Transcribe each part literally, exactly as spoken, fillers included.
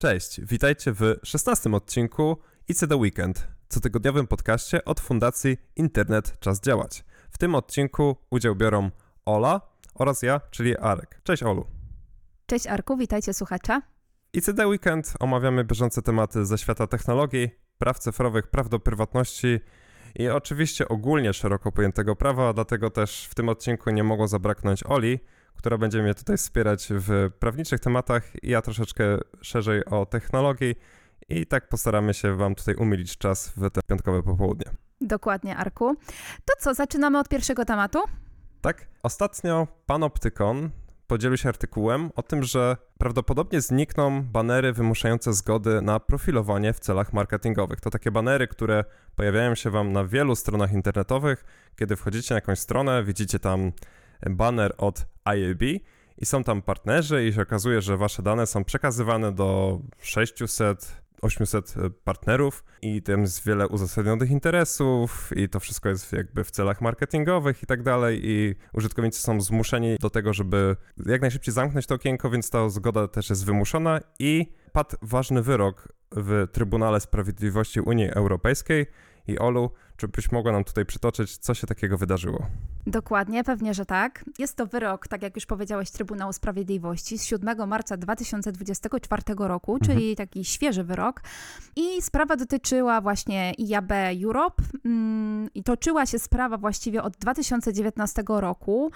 Cześć, witajcie w szesnastym odcinku I C D Weekend, cotygodniowym podcaście od Fundacji Internet Czas Działać. W tym odcinku udział biorą Ola oraz ja, czyli Arek. Cześć Olu. Cześć Arku, witajcie słuchacze. I C D Weekend omawiamy bieżące tematy ze świata technologii, praw cyfrowych, praw do prywatności i oczywiście ogólnie szeroko pojętego prawa, dlatego też w tym odcinku nie mogło zabraknąć Oli, która będzie mnie tutaj wspierać w prawniczych tematach i ja troszeczkę szerzej o technologii i tak postaramy się wam tutaj umilić czas w te piątkowe popołudnie. Dokładnie, Arku. To co, zaczynamy od pierwszego tematu? Tak. Ostatnio Panoptykon podzielił się artykułem o tym, że prawdopodobnie znikną banery wymuszające zgody na profilowanie w celach marketingowych. To takie banery, które pojawiają się wam na wielu stronach internetowych. Kiedy wchodzicie na jakąś stronę, widzicie tam baner od I A B i są tam partnerzy i się okazuje, że wasze dane są przekazywane do sześciuset osiemset partnerów i tam jest wiele uzasadnionych interesów i to wszystko jest jakby w celach marketingowych i tak dalej i użytkownicy są zmuszeni do tego, żeby jak najszybciej zamknąć to okienko, więc ta zgoda też jest wymuszona i padł ważny wyrok w Trybunale Sprawiedliwości Unii Europejskiej. I Olu, czy byś mogła nam tutaj przytoczyć, co się takiego wydarzyło? Dokładnie, pewnie, że tak. Jest to wyrok, tak jak już powiedziałeś, Trybunału Sprawiedliwości z siódmego marca dwa tysiące dwudziestego czwartego roku, mhm. czyli taki świeży wyrok. I sprawa dotyczyła właśnie I A B Europe mm, i toczyła się sprawa właściwie od dwa tysiące dziewiętnastego roku,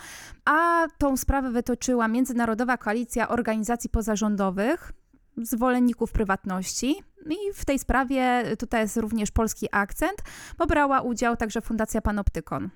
a tą sprawę wytoczyła Międzynarodowa Koalicja Organizacji Pozarządowych, zwolenników prywatności. I w tej sprawie tutaj jest również polski akcent, bo brała udział także Fundacja Panoptykon.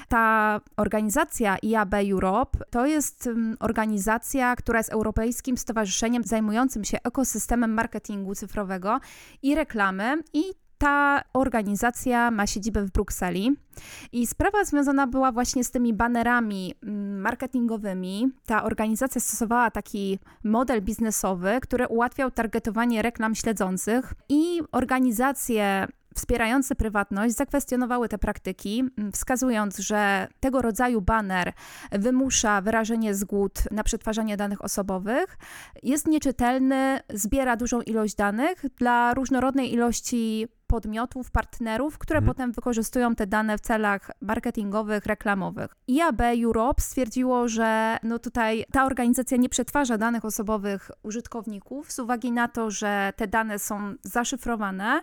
Ta organizacja I A B Europe to jest organizacja, która jest europejskim stowarzyszeniem zajmującym się ekosystemem marketingu cyfrowego i reklamy i ta organizacja ma siedzibę w Brukseli i sprawa związana była właśnie z tymi banerami marketingowymi. Ta organizacja stosowała taki model biznesowy, który ułatwiał targetowanie reklam śledzących i organizacje wspierające prywatność zakwestionowały te praktyki, wskazując, że tego rodzaju baner wymusza wyrażenie zgód na przetwarzanie danych osobowych, jest nieczytelny, zbiera dużą ilość danych dla różnorodnej ilości podmiotów, partnerów, które hmm. potem wykorzystują te dane w celach marketingowych, reklamowych. I A B Europe stwierdziło, że no tutaj ta organizacja nie przetwarza danych osobowych użytkowników z uwagi na to, że te dane są zaszyfrowane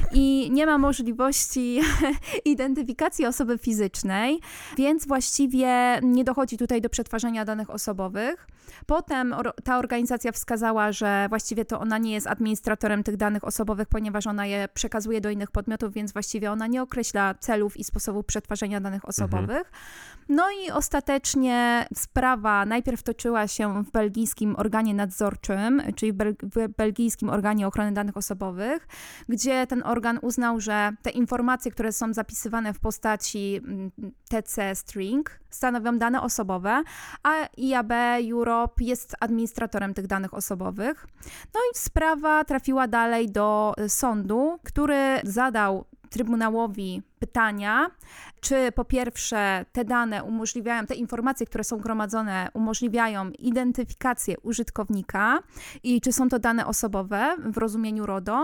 i nie ma możliwości identyfikacji osoby fizycznej, więc właściwie nie dochodzi tutaj do przetwarzania danych osobowych. Potem ta organizacja wskazała, że właściwie to ona nie jest administratorem tych danych osobowych, ponieważ ona je przekazuje do innych podmiotów, więc właściwie ona nie określa celów i sposobów przetwarzania danych osobowych. Mhm. No i ostatecznie sprawa najpierw toczyła się w belgijskim organie nadzorczym, czyli w, bel- w belgijskim organie ochrony danych osobowych, gdzie ten organ uznał, że te informacje, które są zapisywane w postaci T C string, stanowią dane osobowe, a I A B Europe jest administratorem tych danych osobowych. No i sprawa trafiła dalej do sądu, który zadał Trybunałowi pytania, czy po pierwsze te dane umożliwiają, te informacje, które są gromadzone, umożliwiają identyfikację użytkownika i czy są to dane osobowe w rozumieniu RODO,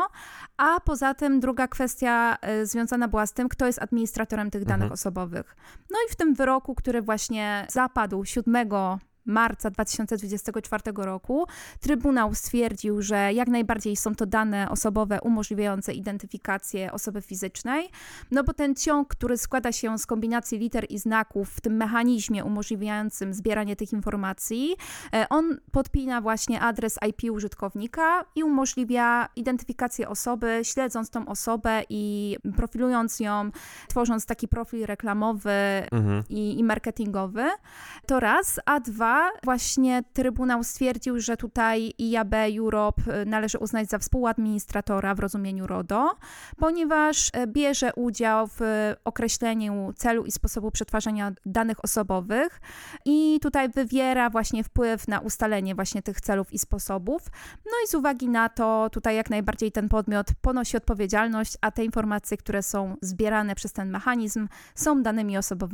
a poza tym druga kwestia y, związana była z tym, kto jest administratorem tych danych mhm. osobowych. No i w tym wyroku, który właśnie zapadł siódmego marca dwa tysiące dwudziestego czwartego roku, Trybunał stwierdził, że jak najbardziej są to dane osobowe umożliwiające identyfikację osoby fizycznej, no bo ten ciąg, który składa się z kombinacji liter i znaków w tym mechanizmie umożliwiającym zbieranie tych informacji, on podpina właśnie adres I P użytkownika i umożliwia identyfikację osoby, śledząc tą osobę i profilując ją, tworząc taki profil reklamowy mhm. i, i marketingowy. To raz, a dwa, właśnie Trybunał stwierdził, że tutaj I A B Europe należy uznać za współadministratora w rozumieniu RODO, ponieważ bierze udział w określeniu celu i sposobu przetwarzania danych osobowych i tutaj wywiera właśnie wpływ na ustalenie właśnie tych celów i sposobów. No i z uwagi na to tutaj jak najbardziej ten podmiot ponosi odpowiedzialność, a te informacje, które są zbierane przez ten mechanizm, są danymi osobowymi.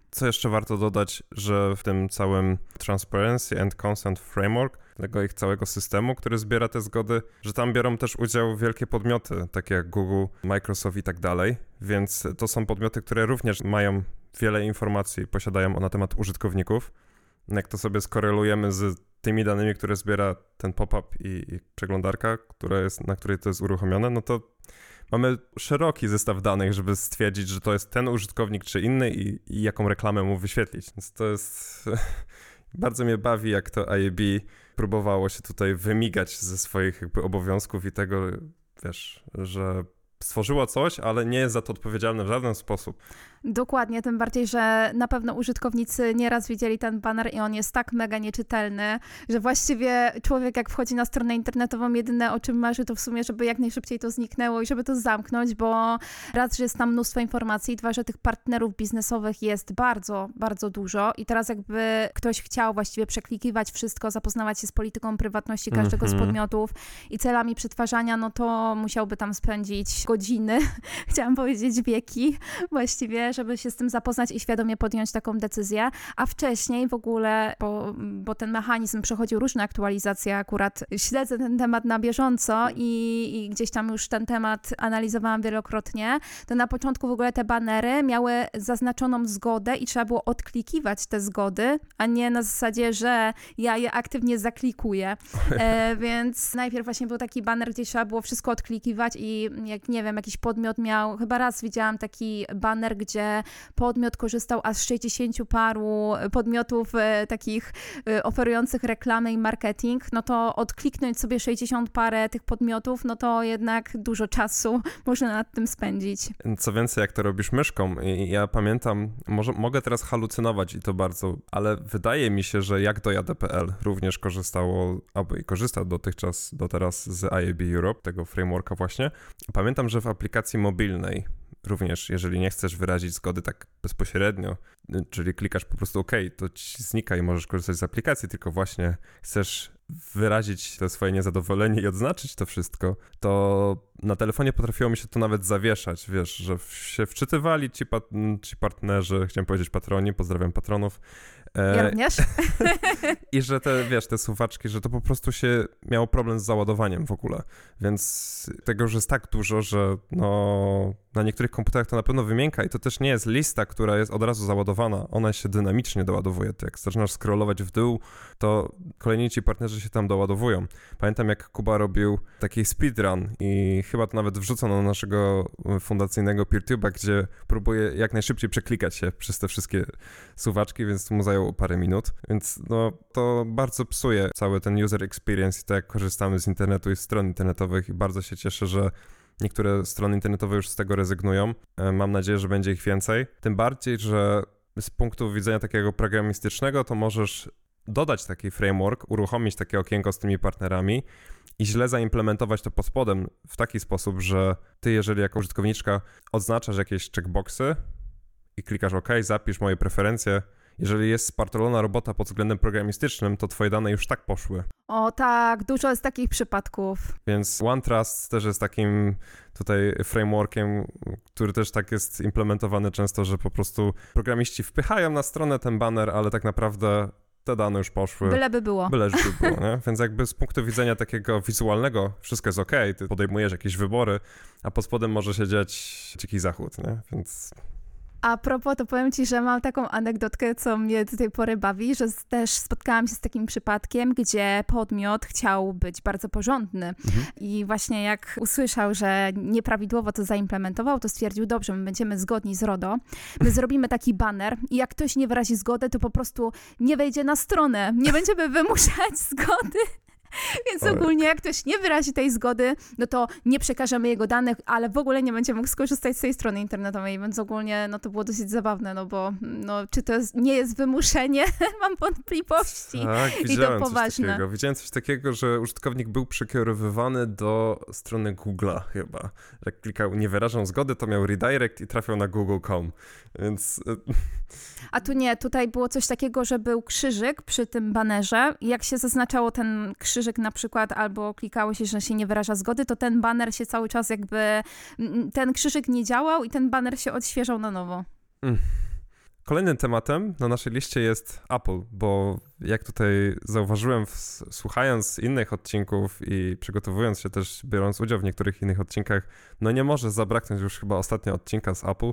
co jeszcze warto dodać, że w tym całym Transparency and Consent Framework, tego ich całego systemu, który zbiera te zgody, że tam biorą też udział wielkie podmioty, takie jak Google, Microsoft i tak dalej, więc to są podmioty, które również mają wiele informacji, posiadają na temat użytkowników. Jak to sobie skorelujemy z tymi danymi, które zbiera ten pop-up i, i przeglądarka, która jest, na której to jest uruchomione, no to mamy szeroki zestaw danych, żeby stwierdzić, że to jest ten użytkownik czy inny i, i jaką reklamę mu wyświetlić. Więc to jest... Bardzo mnie bawi, jak to I A B próbowało się tutaj wymigać ze swoich jakby obowiązków i tego, wiesz, że stworzyło coś, ale nie jest za to odpowiedzialne w żaden sposób. Dokładnie, tym bardziej, że na pewno użytkownicy nieraz widzieli ten baner i on jest tak mega nieczytelny, że właściwie człowiek jak wchodzi na stronę internetową, jedyne o czym marzy to w sumie, żeby jak najszybciej to zniknęło i żeby to zamknąć, bo raz, że jest tam mnóstwo informacji, dwa, że tych partnerów biznesowych jest bardzo, bardzo dużo i teraz jakby ktoś chciał właściwie przeklikiwać wszystko, zapoznawać się z polityką prywatności każdego mm-hmm. z podmiotów i celami przetwarzania, no to musiałby tam spędzić godziny, chciałam powiedzieć wieki właściwie, żeby się z tym zapoznać i świadomie podjąć taką decyzję, a wcześniej w ogóle, bo, bo ten mechanizm przechodził różne aktualizacje, akurat śledzę ten temat na bieżąco i, i gdzieś tam już ten temat analizowałam wielokrotnie, to na początku w ogóle te banery miały zaznaczoną zgodę i trzeba było odklikiwać te zgody, a nie na zasadzie, że ja je aktywnie zaklikuję. E, więc najpierw właśnie był taki baner, gdzie trzeba było wszystko odklikiwać i jak nie wiem, jakiś podmiot miał, chyba raz widziałam taki baner, gdzie podmiot korzystał aż z sześćdziesięciu paru podmiotów e, takich e, oferujących reklamy i marketing, no to odkliknąć sobie sześćdziesiąt parę tych podmiotów, no to jednak dużo czasu można nad tym spędzić. Co więcej, jak to robisz myszką, i ja pamiętam, może mogę teraz halucynować i to bardzo, ale wydaje mi się, że jak dojadę kropka p l również korzystało, albo i korzysta dotychczas, do teraz z I A B Europe, tego frameworka właśnie. Pamiętam, że w aplikacji mobilnej również, jeżeli nie chcesz wyrazić zgody tak bezpośrednio, czyli klikasz po prostu OK, to ci znika i możesz korzystać z aplikacji, tylko właśnie chcesz wyrazić to swoje niezadowolenie i odznaczyć to wszystko, to na telefonie potrafiło mi się to nawet zawieszać, wiesz, że się wczytywali ci, pat- ci partnerzy, chciałem powiedzieć patroni, pozdrawiam patronów. Ja również. I że te, wiesz, te słuchaczki, że to po prostu się miało problem z załadowaniem w ogóle, więc tego już jest tak dużo, że no na niektórych komputerach to na pewno wymienka i to też nie jest lista, która jest od razu załadowana, ona się dynamicznie doładowuje. To jak zaczynasz scrollować w dół, to kolejni ci partnerzy się tam doładowują. Pamiętam, jak Kuba robił taki speedrun i chyba to nawet wrzucono na naszego fundacyjnego PeerTube'a, gdzie próbuje jak najszybciej przeklikać się przez te wszystkie suwaczki, więc mu zajęło parę minut, więc no to bardzo psuje cały ten user experience i to, jak korzystamy z internetu i stron internetowych i bardzo się cieszę, że niektóre strony internetowe już z tego rezygnują. Mam nadzieję, że będzie ich więcej. Tym bardziej, że z punktu widzenia takiego programistycznego to możesz dodać taki framework, uruchomić takie okienko z tymi partnerami i źle zaimplementować to pod spodem w taki sposób, że ty, jeżeli jako użytkowniczka odznaczasz jakieś checkboxy i klikasz OK, zapisz moje preferencje, jeżeli jest spartolona robota pod względem programistycznym, to twoje dane już tak poszły. O tak, dużo jest takich przypadków. Więc OneTrust też jest takim tutaj frameworkiem, który też tak jest implementowany często, że po prostu programiści wpychają na stronę ten baner, ale tak naprawdę te dane już poszły. Byleby było. Byleby było, nie? Więc jakby z punktu widzenia takiego wizualnego wszystko jest okej, ty podejmujesz jakieś wybory, a pod spodem może się dziać dziki zachód, nie? Więc... A propos, to powiem ci, że mam taką anegdotkę, co mnie do tej pory bawi, że też spotkałam się z takim przypadkiem, gdzie podmiot chciał być bardzo porządny mhm. i właśnie jak usłyszał, że nieprawidłowo to zaimplementował, to stwierdził, dobrze, my będziemy zgodni z RODO, my zrobimy taki baner i jak ktoś nie wyrazi zgody, to po prostu nie wejdzie na stronę, nie będziemy wymuszać zgody. Więc ogólnie jak ktoś nie wyrazi tej zgody, no to nie przekażemy jego danych, ale w ogóle nie będzie mógł skorzystać z tej strony internetowej, więc ogólnie no to było dosyć zabawne, no bo no, czy to jest, nie jest wymuszenie? Mam wątpliwości. Tak, i widziałem to coś poważne. takiego. Widziałem coś takiego, że użytkownik był przekierowywany do strony Google'a chyba. Jak klikał nie wyrażą zgody, to miał redirect i trafiał na google kropka com, więc... A tu nie, tutaj było coś takiego, że był krzyżyk przy tym banerze i jak się zaznaczało ten krzyżyk na przykład albo klikało się, że się nie wyraża zgody, to ten baner się cały czas jakby, ten krzyżyk nie działał i ten baner się odświeżał na nowo. Mm. Kolejnym tematem na naszej liście jest Apple, bo jak tutaj zauważyłem, w, słuchając innych odcinków i przygotowując się też, biorąc udział w niektórych innych odcinkach, no nie może zabraknąć już chyba ostatnio odcinka z Apple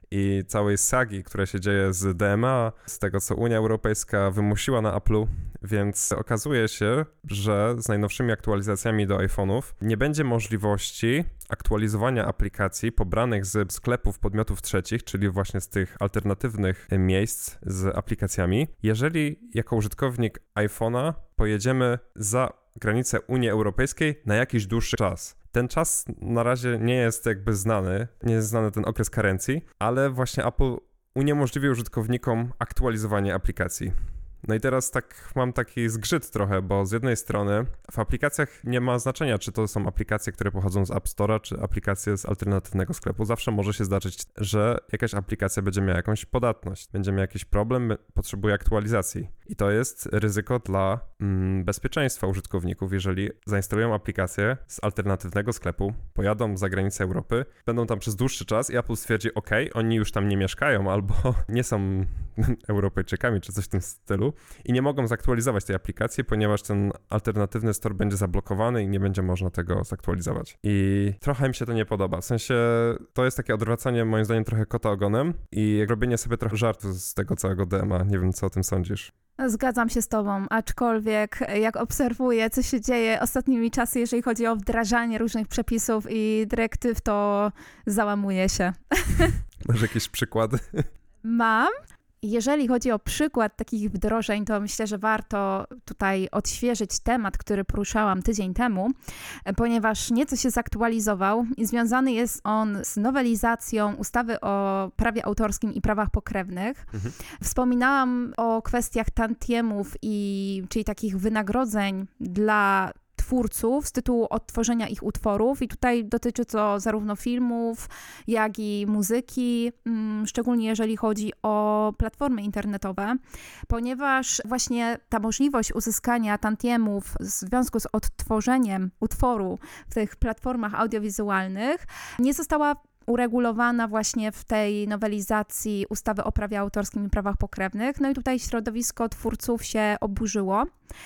i całej sagi, która się dzieje z D M A, z tego, co Unia Europejska wymusiła na Apple'u, więc okazuje się, że z najnowszymi aktualizacjami do iPhone'ów nie będzie możliwości aktualizowania aplikacji pobranych z sklepów podmiotów trzecich, czyli właśnie z tych alternatywnych miejsc z aplikacjami, jeżeli jako użytkownik iPhone'a pojedziemy za granicę Unii Europejskiej na jakiś dłuższy czas. Ten czas na razie nie jest jakby znany, nie jest znany ten okres karencji, ale właśnie Apple uniemożliwi użytkownikom aktualizowanie aplikacji. No i teraz tak mam taki zgrzyt trochę, bo z jednej strony w aplikacjach nie ma znaczenia, czy to są aplikacje, które pochodzą z App Store'a, czy aplikacje z alternatywnego sklepu. Zawsze może się zdarzyć, że jakaś aplikacja będzie miała jakąś podatność, będzie miała jakiś problem, potrzebuje aktualizacji. I to jest ryzyko dla mm, bezpieczeństwa użytkowników, jeżeli zainstalują aplikację z alternatywnego sklepu, pojadą za granicę Europy, będą tam przez dłuższy czas i Apple stwierdzi, ok, oni już tam nie mieszkają albo nie są Europejczykami, czy coś w tym stylu i nie mogą zaktualizować tej aplikacji, ponieważ ten alternatywny store będzie zablokowany i nie będzie można tego zaktualizować. I trochę mi się to nie podoba. W sensie to jest takie odwracanie moim zdaniem trochę kota ogonem i robienie sobie trochę żartu z tego całego D M A. Nie wiem, co o tym sądzisz. Zgadzam się z tobą, aczkolwiek jak obserwuję, co się dzieje ostatnimi czasy, jeżeli chodzi o wdrażanie różnych przepisów i dyrektyw, to załamuję się. Masz jakieś przykłady? Mam. Jeżeli chodzi o przykład takich wdrożeń, to myślę, że warto tutaj odświeżyć temat, który poruszałam tydzień temu, ponieważ nieco się zaktualizował i związany jest on z nowelizacją ustawy o prawie autorskim i prawach pokrewnych. Mhm. Wspominałam o kwestiach tantiemów, i, czyli takich wynagrodzeń dla twórców z tytułu odtworzenia ich utworów i tutaj dotyczy to zarówno filmów, jak i muzyki, szczególnie jeżeli chodzi o platformy internetowe, ponieważ właśnie ta możliwość uzyskania tantiemów w związku z odtworzeniem utworu w tych platformach audiowizualnych nie została uregulowana właśnie w tej nowelizacji ustawy o prawie autorskim i prawach pokrewnych. No i tutaj środowisko twórców się oburzyło.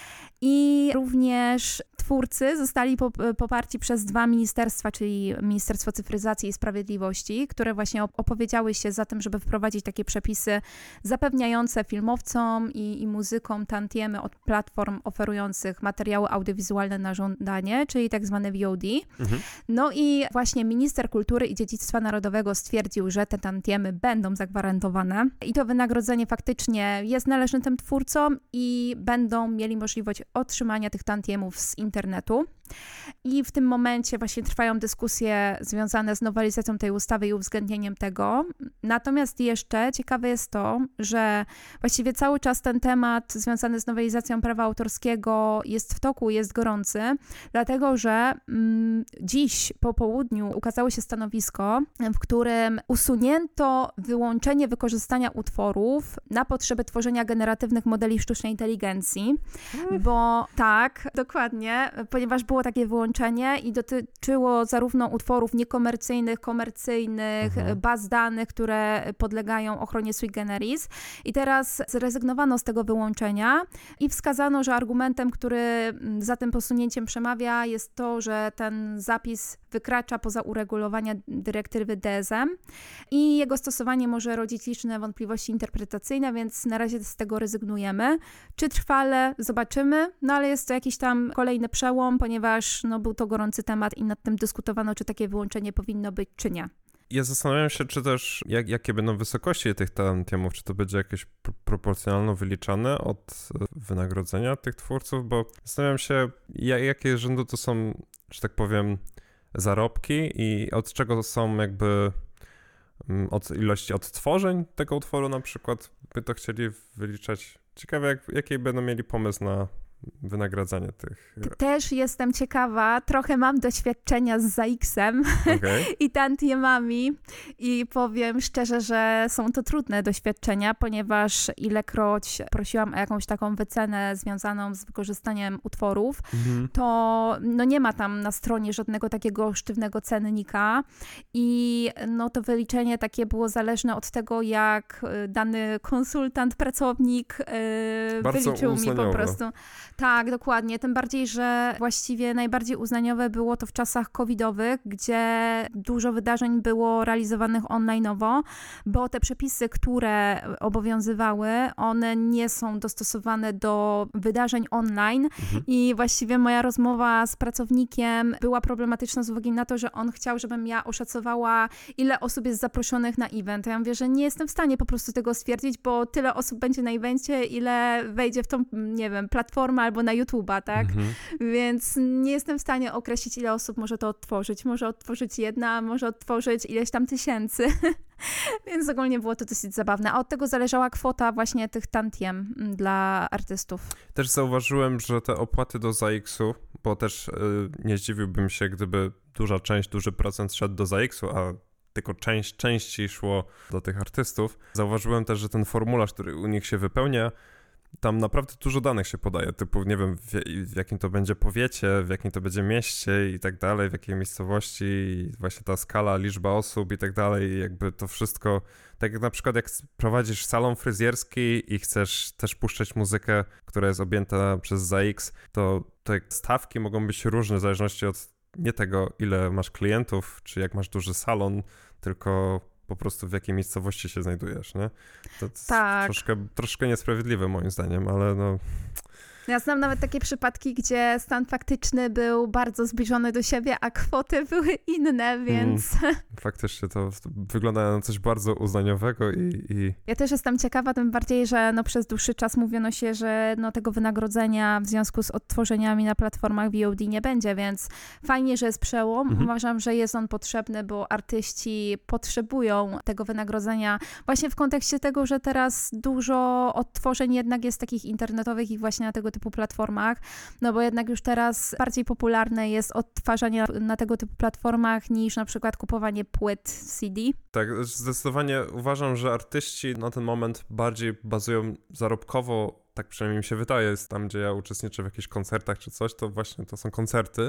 I również twórcy zostali poparci przez dwa ministerstwa, czyli Ministerstwo Cyfryzacji i Sprawiedliwości, które właśnie opowiedziały się za tym, żeby wprowadzić takie przepisy zapewniające filmowcom i, i muzykom tantiemy od platform oferujących materiały audiowizualne na żądanie, czyli tak zwane V O D. Mhm. No i właśnie minister kultury i dziedzictwa narodowego stwierdził, że te tantiemy będą zagwarantowane i to wynagrodzenie faktycznie jest należne tym twórcom i będą mieli możliwość otrzymania tych tantiemów z internetu. I w tym momencie właśnie trwają dyskusje związane z nowelizacją tej ustawy i uwzględnieniem tego. Natomiast jeszcze ciekawe jest to, że właściwie cały czas ten temat związany z nowelizacją prawa autorskiego jest w toku, jest gorący, dlatego że mm, dziś po południu ukazało się stanowisko, w którym usunięto wyłączenie wykorzystania utworów na potrzeby tworzenia generatywnych modeli sztucznej inteligencji, bo tak, dokładnie, ponieważ było takie wyłączenie i dotyczyło zarówno utworów niekomercyjnych, komercyjnych, mhm. baz danych, które podlegają ochronie sui generis. I teraz zrezygnowano z tego wyłączenia i wskazano, że argumentem, który za tym posunięciem przemawia, jest to, że ten zapis wykracza poza uregulowania dyrektywy D S M i jego stosowanie może rodzić liczne wątpliwości interpretacyjne, więc na razie z tego rezygnujemy. Czy trwale? Zobaczymy, no ale jest to jakiś tam kolejny przełom, ponieważ no, był to gorący temat i nad tym dyskutowano, czy takie wyłączenie powinno być, czy nie. Ja zastanawiam się, czy też, jak, jakie będą wysokości tych tantiemów, czy to będzie jakieś pr- proporcjonalnie wyliczane od wynagrodzenia tych twórców, bo zastanawiam się, jak, jakie rzędu to są, że tak powiem, zarobki i od czego są jakby, od ilości odtworzeń tego utworu na przykład, by to chcieli wyliczać. Ciekawe, jak, jaki będą mieli pomysł na wynagradzanie tych... Też jestem ciekawa, trochę mam doświadczenia z Zaixem okay. i tantiemami i powiem szczerze, że są to trudne doświadczenia, ponieważ ilekroć prosiłam o jakąś taką wycenę związaną z wykorzystaniem utworów, mhm. to no nie ma tam na stronie żadnego takiego sztywnego cennika i no to wyliczenie takie było zależne od tego, jak dany konsultant, pracownik yy, wyliczył mi po prostu. Tak, dokładnie. Tym bardziej, że właściwie najbardziej uznaniowe było to w czasach covidowych, gdzie dużo wydarzeń było realizowanych online'owo, bo te przepisy, które obowiązywały, one nie są dostosowane do wydarzeń online mhm. i właściwie moja rozmowa z pracownikiem była problematyczna z uwagi na to, że on chciał, żebym ja oszacowała, ile osób jest zaproszonych na event. Ja mówię, że nie jestem w stanie po prostu tego stwierdzić, bo tyle osób będzie na evencie, ile wejdzie w tą, nie wiem, platformę albo na YouTube'a, tak? Mhm. Więc nie jestem w stanie określić, ile osób może to odtworzyć. Może odtworzyć jedna, może odtworzyć ileś tam tysięcy. Więc ogólnie było to dosyć zabawne. A od tego zależała kwota właśnie tych tantiem dla artystów. Też zauważyłem, że te opłaty do Zaixu, bo też yy, nie zdziwiłbym się, gdyby duża część, duży procent szedł do Zaixu, a tylko część części szło do tych artystów. Zauważyłem też, że ten formularz, który u nich się wypełnia, tam naprawdę dużo danych się podaje, typu nie wiem w, w jakim to będzie powiecie, w jakim to będzie mieście i tak dalej, w jakiej miejscowości i właśnie ta skala, liczba osób i tak dalej, jakby to wszystko, tak jak na przykład jak prowadzisz salon fryzjerski i chcesz też puszczać muzykę, która jest objęta przez Zaix, to te stawki mogą być różne w zależności od nie tego, ile masz klientów, czy jak masz duży salon, tylko po prostu w jakiej miejscowości się znajdujesz, nie? To jest tak. troszkę, troszkę niesprawiedliwe moim zdaniem, ale no... Ja znam nawet takie przypadki, gdzie stan faktyczny był bardzo zbliżony do siebie, a kwoty były inne, więc... Mm, faktycznie to, to wygląda na coś bardzo uznaniowego i, i... Ja też jestem ciekawa, tym bardziej, że no przez dłuższy czas mówiono się, że no tego wynagrodzenia w związku z odtworzeniami na platformach V O D nie będzie, więc fajnie, że jest przełom. Mhm. Uważam, że jest on potrzebny, bo artyści potrzebują tego wynagrodzenia właśnie w kontekście tego, że teraz dużo odtworzeń jednak jest takich internetowych i właśnie na tego typu platformach, no bo jednak już teraz bardziej popularne jest odtwarzanie na, na tego typu platformach niż na przykład kupowanie płyt C D. Tak, zdecydowanie uważam, że artyści na ten moment bardziej bazują zarobkowo, tak przynajmniej mi się wydaje, jest tam, gdzie ja uczestniczę w jakichś koncertach czy coś, to właśnie to są koncerty,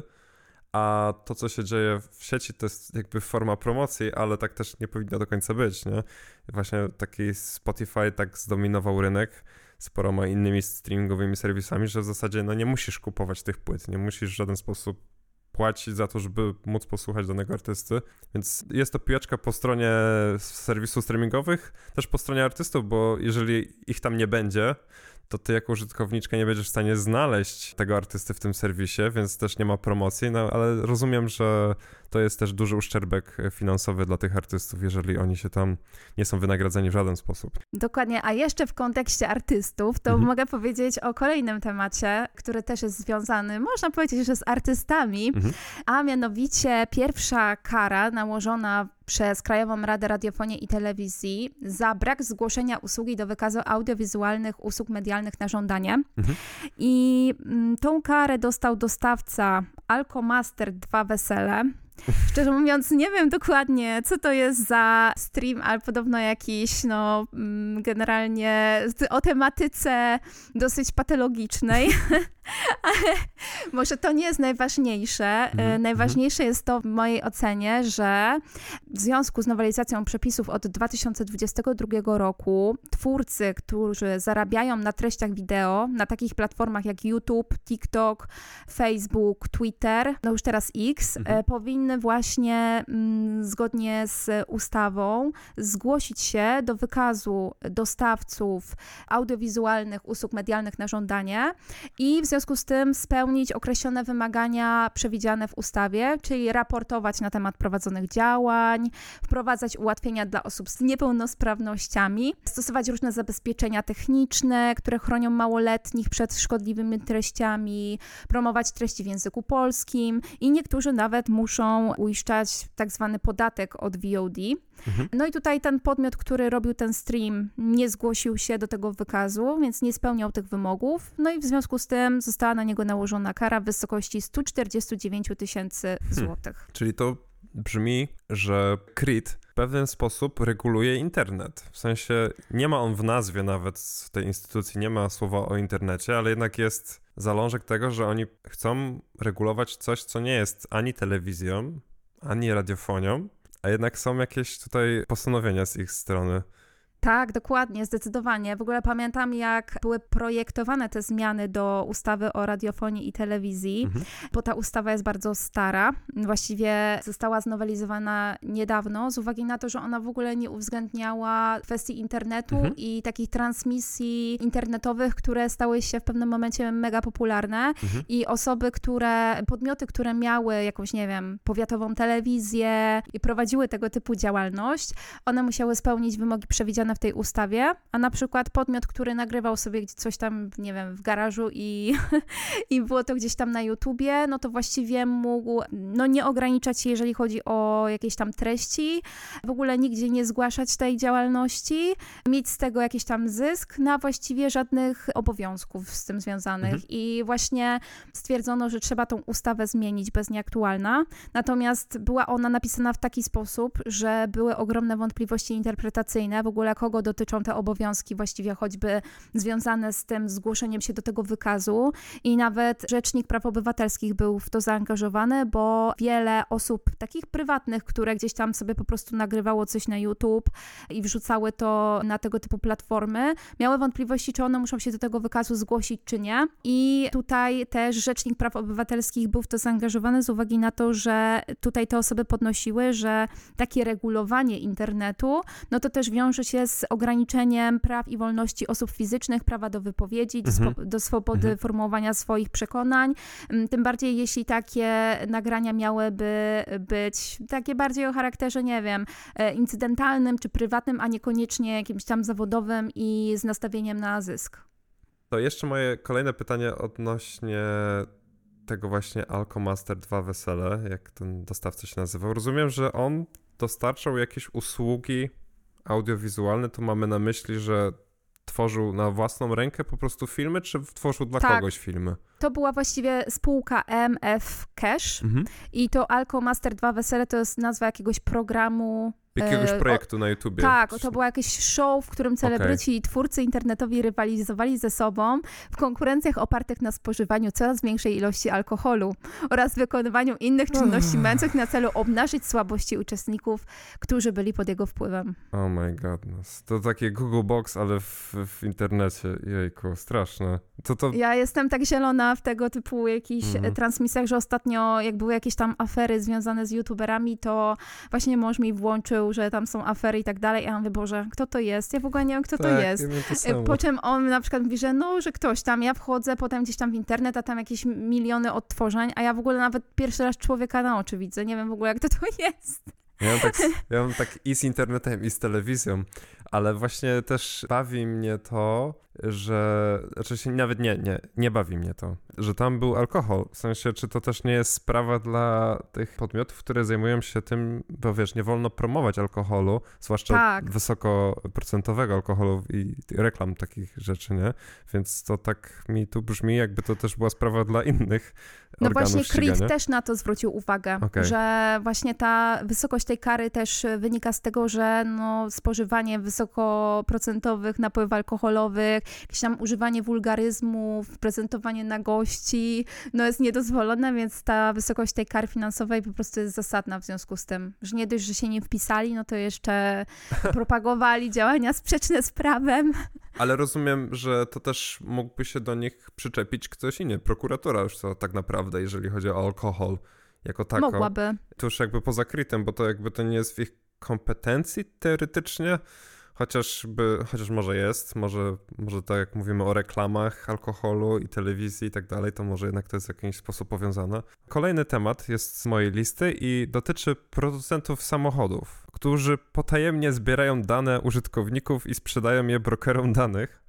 a to, co się dzieje w sieci, to jest jakby forma promocji, ale tak też nie powinno do końca być, nie? Właśnie taki Spotify tak zdominował rynek z paroma innymi streamingowymi serwisami, że w zasadzie no nie musisz kupować tych płyt, nie musisz w żaden sposób płacić za to, żeby móc posłuchać danego artysty, więc jest to piłeczka po stronie serwisów streamingowych, też po stronie artystów, bo jeżeli ich tam nie będzie, to ty jako użytkowniczka nie będziesz w stanie znaleźć tego artysty w tym serwisie, więc też nie ma promocji, no ale rozumiem, że to jest też duży uszczerbek finansowy dla tych artystów, jeżeli oni się tam nie są wynagradzani w żaden sposób. Dokładnie, a jeszcze w kontekście artystów, to mhm. mogę powiedzieć o kolejnym temacie, który też jest związany, można powiedzieć, że z artystami, mhm. a mianowicie pierwsza kara nałożona przez Krajową Radę Radiofonii i Telewizji za brak zgłoszenia usługi do wykazu audiowizualnych usług medialnych na żądanie. Mhm. I m, tą karę dostał dostawca Alkomaster dwa Wesele. Szczerze mówiąc, nie wiem dokładnie, co to jest za stream, ale podobno jakiś, no, generalnie o tematyce dosyć patologicznej, ale może to nie jest najważniejsze. Mm-hmm. Najważniejsze jest to w mojej ocenie, że w związku z nowelizacją przepisów od dwa tysiące dwudziestego drugiego roku twórcy, którzy zarabiają na treściach wideo na takich platformach jak YouTube, TikTok, Facebook, Twitter, no już teraz X, mm-hmm. powinni właśnie mm, zgodnie z ustawą zgłosić się do wykazu dostawców audiowizualnych usług medialnych na żądanie i w związku z tym spełnić określone wymagania przewidziane w ustawie, czyli raportować na temat prowadzonych działań, wprowadzać ułatwienia dla osób z niepełnosprawnościami, stosować różne zabezpieczenia techniczne, które chronią małoletnich przed szkodliwymi treściami, promować treści w języku polskim i niektórzy nawet muszą uiszczać tak zwany podatek od V O D. Mhm. No i tutaj ten podmiot, który robił ten stream, nie zgłosił się do tego wykazu, więc nie spełniał tych wymogów. No i w związku z tym została na niego nałożona kara w wysokości sto czterdzieści dziewięć tysięcy złotych. Hmm. Czyli to brzmi, że C R I T w pewien sposób reguluje internet. W sensie nie ma on w nazwie nawet w tej instytucji, nie ma słowa o internecie, ale jednak jest zalążek tego, że oni chcą regulować coś, co nie jest ani telewizją, ani radiofonią, a jednak są jakieś tutaj postanowienia z ich strony. Tak, dokładnie, zdecydowanie. W ogóle pamiętam, jak były projektowane te zmiany do ustawy o radiofonii i telewizji, mhm. bo ta ustawa jest bardzo stara. Właściwie została znowelizowana niedawno z uwagi na to, że ona w ogóle nie uwzględniała kwestii internetu mhm. i takich transmisji internetowych, które stały się w pewnym momencie mega popularne mhm. i osoby, które, podmioty, które miały jakąś, nie wiem, powiatową telewizję i prowadziły tego typu działalność, one musiały spełnić wymogi przewidziane w tej ustawie, a na przykład podmiot, który nagrywał sobie coś tam, nie wiem, w garażu i, i było to gdzieś tam na YouTubie, no to właściwie mógł no nie ograniczać się, jeżeli chodzi o jakieś tam treści, w ogóle nigdzie nie zgłaszać tej działalności, mieć z tego jakiś tam zysk, na właściwie żadnych obowiązków z tym związanych. Mhm. I właśnie stwierdzono, że trzeba tą ustawę zmienić, bo jest nieaktualna. Natomiast była ona napisana w taki sposób, że były ogromne wątpliwości interpretacyjne, w ogóle kogo dotyczą te obowiązki, właściwie choćby związane z tym zgłoszeniem się do tego wykazu i nawet Rzecznik Praw Obywatelskich był w to zaangażowany, bo wiele osób takich prywatnych, które gdzieś tam sobie po prostu nagrywało coś na YouTube i wrzucały to na tego typu platformy, miały wątpliwości, czy one muszą się do tego wykazu zgłosić, czy nie. I tutaj też Rzecznik Praw Obywatelskich był w to zaangażowany z uwagi na to, że tutaj te osoby podnosiły, że takie regulowanie internetu, no to też wiąże się z ograniczeniem praw i wolności osób fizycznych, prawa do wypowiedzi, do, mhm. swo- do swobody mhm. formułowania swoich przekonań. Tym bardziej, jeśli takie nagrania miałyby być takie bardziej o charakterze, nie wiem, incydentalnym czy prywatnym, a niekoniecznie jakimś tam zawodowym i z nastawieniem na zysk. To jeszcze moje kolejne pytanie odnośnie tego właśnie Alkomaster dwa Wesele, jak ten dostawca się nazywał. Rozumiem, że on dostarczał jakieś usługi audiowizualne, to mamy na myśli, że tworzył na własną rękę po prostu filmy, czy tworzył dla tak. kogoś filmy? To była właściwie spółka M F Cash mhm. i to Alkomaster dwa Wesele to jest nazwa jakiegoś programu. Jakiegoś projektu o, na YouTubie. Tak, to było jakieś show, w którym celebryci okay. i twórcy internetowi rywalizowali ze sobą w konkurencjach opartych na spożywaniu coraz większej ilości alkoholu oraz wykonywaniu innych czynności mających na celu obnażyć słabości uczestników, którzy byli pod jego wpływem. Oh my godness. To takie Google Box, ale w, w internecie. Jejku, straszne. To, to... Ja jestem tak zielona w tego typu jakichś mm. transmisjach, że ostatnio jak były jakieś tam afery związane z youtuberami, to właśnie mąż mi włączył, że tam są afery i tak dalej. Ja mówię, Boże, kto to jest? Ja w ogóle nie wiem, kto tak, to jest. Ja to po czym on na przykład mówi, że no, że ktoś tam, ja wchodzę potem gdzieś tam w internet, a tam jakieś miliony odtworzeń, a ja w ogóle nawet pierwszy raz człowieka na oczy widzę. Nie wiem w ogóle, jak to to jest. Ja mam, tak, ja mam tak i z internetem, i z telewizją, ale właśnie też bawi mnie to, że, znaczy nawet nie, nie, nie bawi mnie to, że tam był alkohol, w sensie, czy to też nie jest sprawa dla tych podmiotów, które zajmują się tym, bo wiesz, nie wolno promować alkoholu, zwłaszcza tak. wysokoprocentowego alkoholu i reklam takich rzeczy, nie? Więc to tak mi tu brzmi, jakby to też była sprawa dla innych no organów właśnie ścigania. C R I T też na to zwrócił uwagę, okay. że właśnie ta wysokość tej kary też wynika z tego, że no, spożywanie wysokoprocentowych napojów alkoholowych, jakieś tam używanie wulgaryzmów, prezentowanie nagości, no jest niedozwolone, więc ta wysokość tej kary finansowej po prostu jest zasadna w związku z tym, że nie dość, że się nie wpisali, no to jeszcze propagowali działania sprzeczne z prawem. Ale rozumiem, że to też mógłby się do nich przyczepić ktoś inny, prokuratura już to tak naprawdę, jeżeli chodzi o alkohol jako taką. Mogłaby. To już jakby poza krytem, bo to jakby to nie jest w ich kompetencji teoretycznie, chociażby, chociaż może jest, może, może tak jak mówimy o reklamach alkoholu i telewizji i tak dalej, to może jednak to jest w jakiś sposób powiązane. Kolejny temat jest z mojej listy i dotyczy producentów samochodów, którzy potajemnie zbierają dane użytkowników i sprzedają je brokerom danych.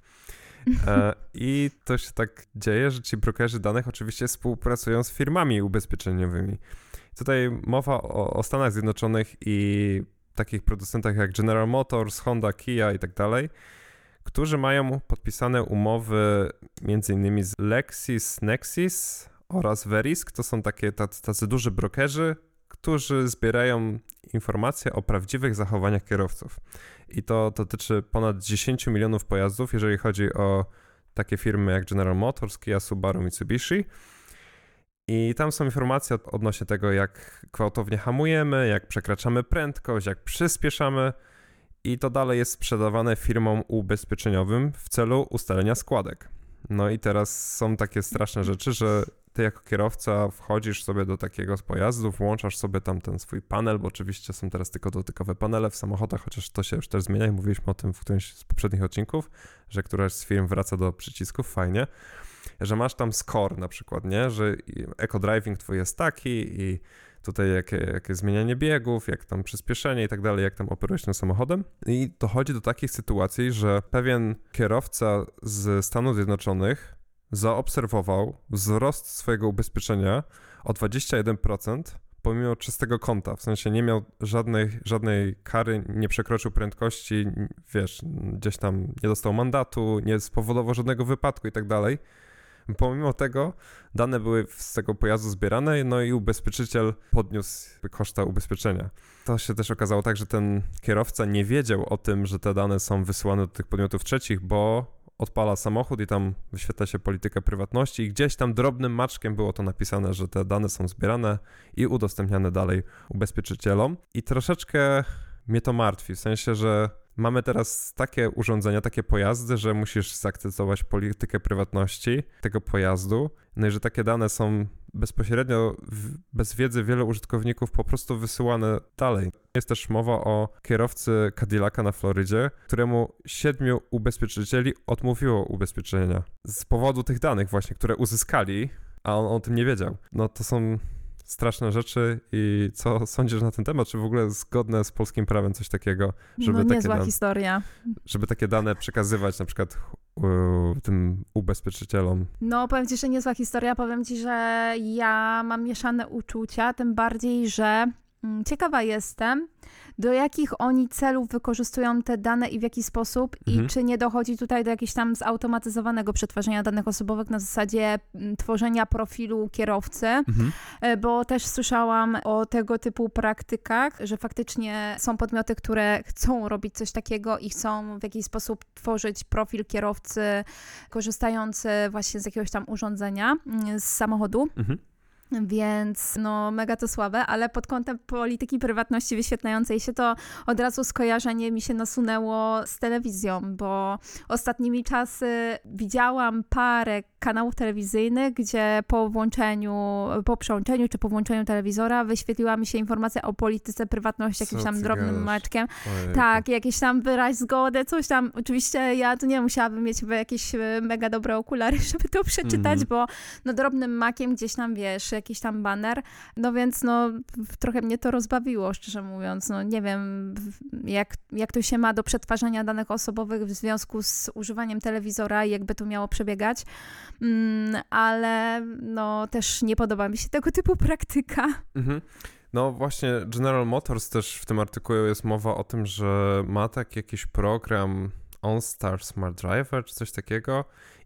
E, I to się tak dzieje, że ci brokerzy danych oczywiście współpracują z firmami ubezpieczeniowymi. Tutaj mowa o, o Stanach Zjednoczonych i takich producentach jak General Motors, Honda, Kia i tak dalej, którzy mają podpisane umowy między innymi z LexisNexis oraz Verisk. To są takie tacy, tacy duży brokerzy, którzy zbierają informacje o prawdziwych zachowaniach kierowców. I to dotyczy ponad dziesięć milionów pojazdów, jeżeli chodzi o takie firmy jak General Motors, Kia, Subaru, Mitsubishi. I tam są informacje odnośnie tego, jak gwałtownie hamujemy, jak przekraczamy prędkość, jak przyspieszamy. I to dalej jest sprzedawane firmom ubezpieczeniowym w celu ustalenia składek. No i teraz są takie straszne rzeczy, że ty jako kierowca wchodzisz sobie do takiego pojazdu, włączasz sobie tam ten swój panel, bo oczywiście są teraz tylko dotykowe panele w samochodach, chociaż to się już też zmienia i mówiliśmy o tym w którymś z poprzednich odcinków, że któraś z firm wraca do przycisków, fajnie, że masz tam score na przykład, nie, że eco-driving twój jest taki i tutaj jakie, jakie zmienianie biegów, jak tam przyspieszenie i tak dalej, jak tam operujesz tym samochodem. I dochodzi do takich sytuacji, że pewien kierowca z Stanów Zjednoczonych zaobserwował wzrost swojego ubezpieczenia o dwadzieścia jeden procent pomimo czystego konta, w sensie nie miał żadnej, żadnej kary, nie przekroczył prędkości, wiesz, gdzieś tam nie dostał mandatu, nie spowodował żadnego wypadku i tak dalej. Pomimo tego dane były z tego pojazdu zbierane, no i ubezpieczyciel podniósł koszta ubezpieczenia. To się też okazało tak, że ten kierowca nie wiedział o tym, że te dane są wysyłane do tych podmiotów trzecich, bo odpala samochód i tam wyświetla się polityka prywatności i gdzieś tam drobnym maczkiem było to napisane, że te dane są zbierane i udostępniane dalej ubezpieczycielom. I troszeczkę mnie to martwi, w sensie, że mamy teraz takie urządzenia, takie pojazdy, że musisz zaakceptować politykę prywatności tego pojazdu, no i że takie dane są bezpośrednio, w, bez wiedzy wielu użytkowników po prostu wysyłane dalej. Jest też mowa o kierowcy Cadillaca na Florydzie, któremu siedmiu ubezpieczycieli odmówiło ubezpieczenia z powodu tych danych właśnie, które uzyskali, a on o tym nie wiedział. No to są straszne rzeczy i co sądzisz na ten temat? Czy w ogóle zgodne z polskim prawem coś takiego, żeby no, takie niezła dan- historia. żeby takie dane przekazywać na przykład uh, tym ubezpieczycielom? No, powiem ci, że niezła historia. Powiem ci, że ja mam mieszane uczucia, tym bardziej, że mm, ciekawa jestem, do jakich oni celów wykorzystują te dane i w jaki sposób mhm. i czy nie dochodzi tutaj do jakiegoś tam zautomatyzowanego przetwarzania danych osobowych na zasadzie m, tworzenia profilu kierowcy, mhm. bo też słyszałam o tego typu praktykach, że faktycznie są podmioty, które chcą robić coś takiego i chcą w jakiś sposób tworzyć profil kierowcy korzystający właśnie z jakiegoś tam urządzenia, z samochodu. Mhm. Więc no mega to słabe, ale pod kątem polityki prywatności wyświetlającej się to od razu skojarzenie mi się nasunęło z telewizją, bo ostatnimi czasy widziałam parę kanałów telewizyjnych, gdzie po włączeniu, po przełączeniu czy po włączeniu telewizora wyświetliła mi się informacja o polityce prywatności jakimś tam drobnym gadasz? maczkiem. Ojej. Tak, jakiś tam wyraź zgodę, coś tam. Oczywiście ja tu nie musiałabym mieć jakieś mega dobre okulary, żeby to przeczytać, mm. bo no drobnym makiem gdzieś tam, wiesz, jakiś tam baner, no więc no trochę mnie to rozbawiło, szczerze mówiąc. No nie wiem, jak, jak to się ma do przetwarzania danych osobowych w związku z używaniem telewizora i jakby to miało przebiegać. Mm, ale no też nie podoba mi się tego typu praktyka. Mhm. No właśnie General Motors też w tym artykule jest mowa o tym, że ma taki jakiś program OnStar Smart Driver czy coś takiego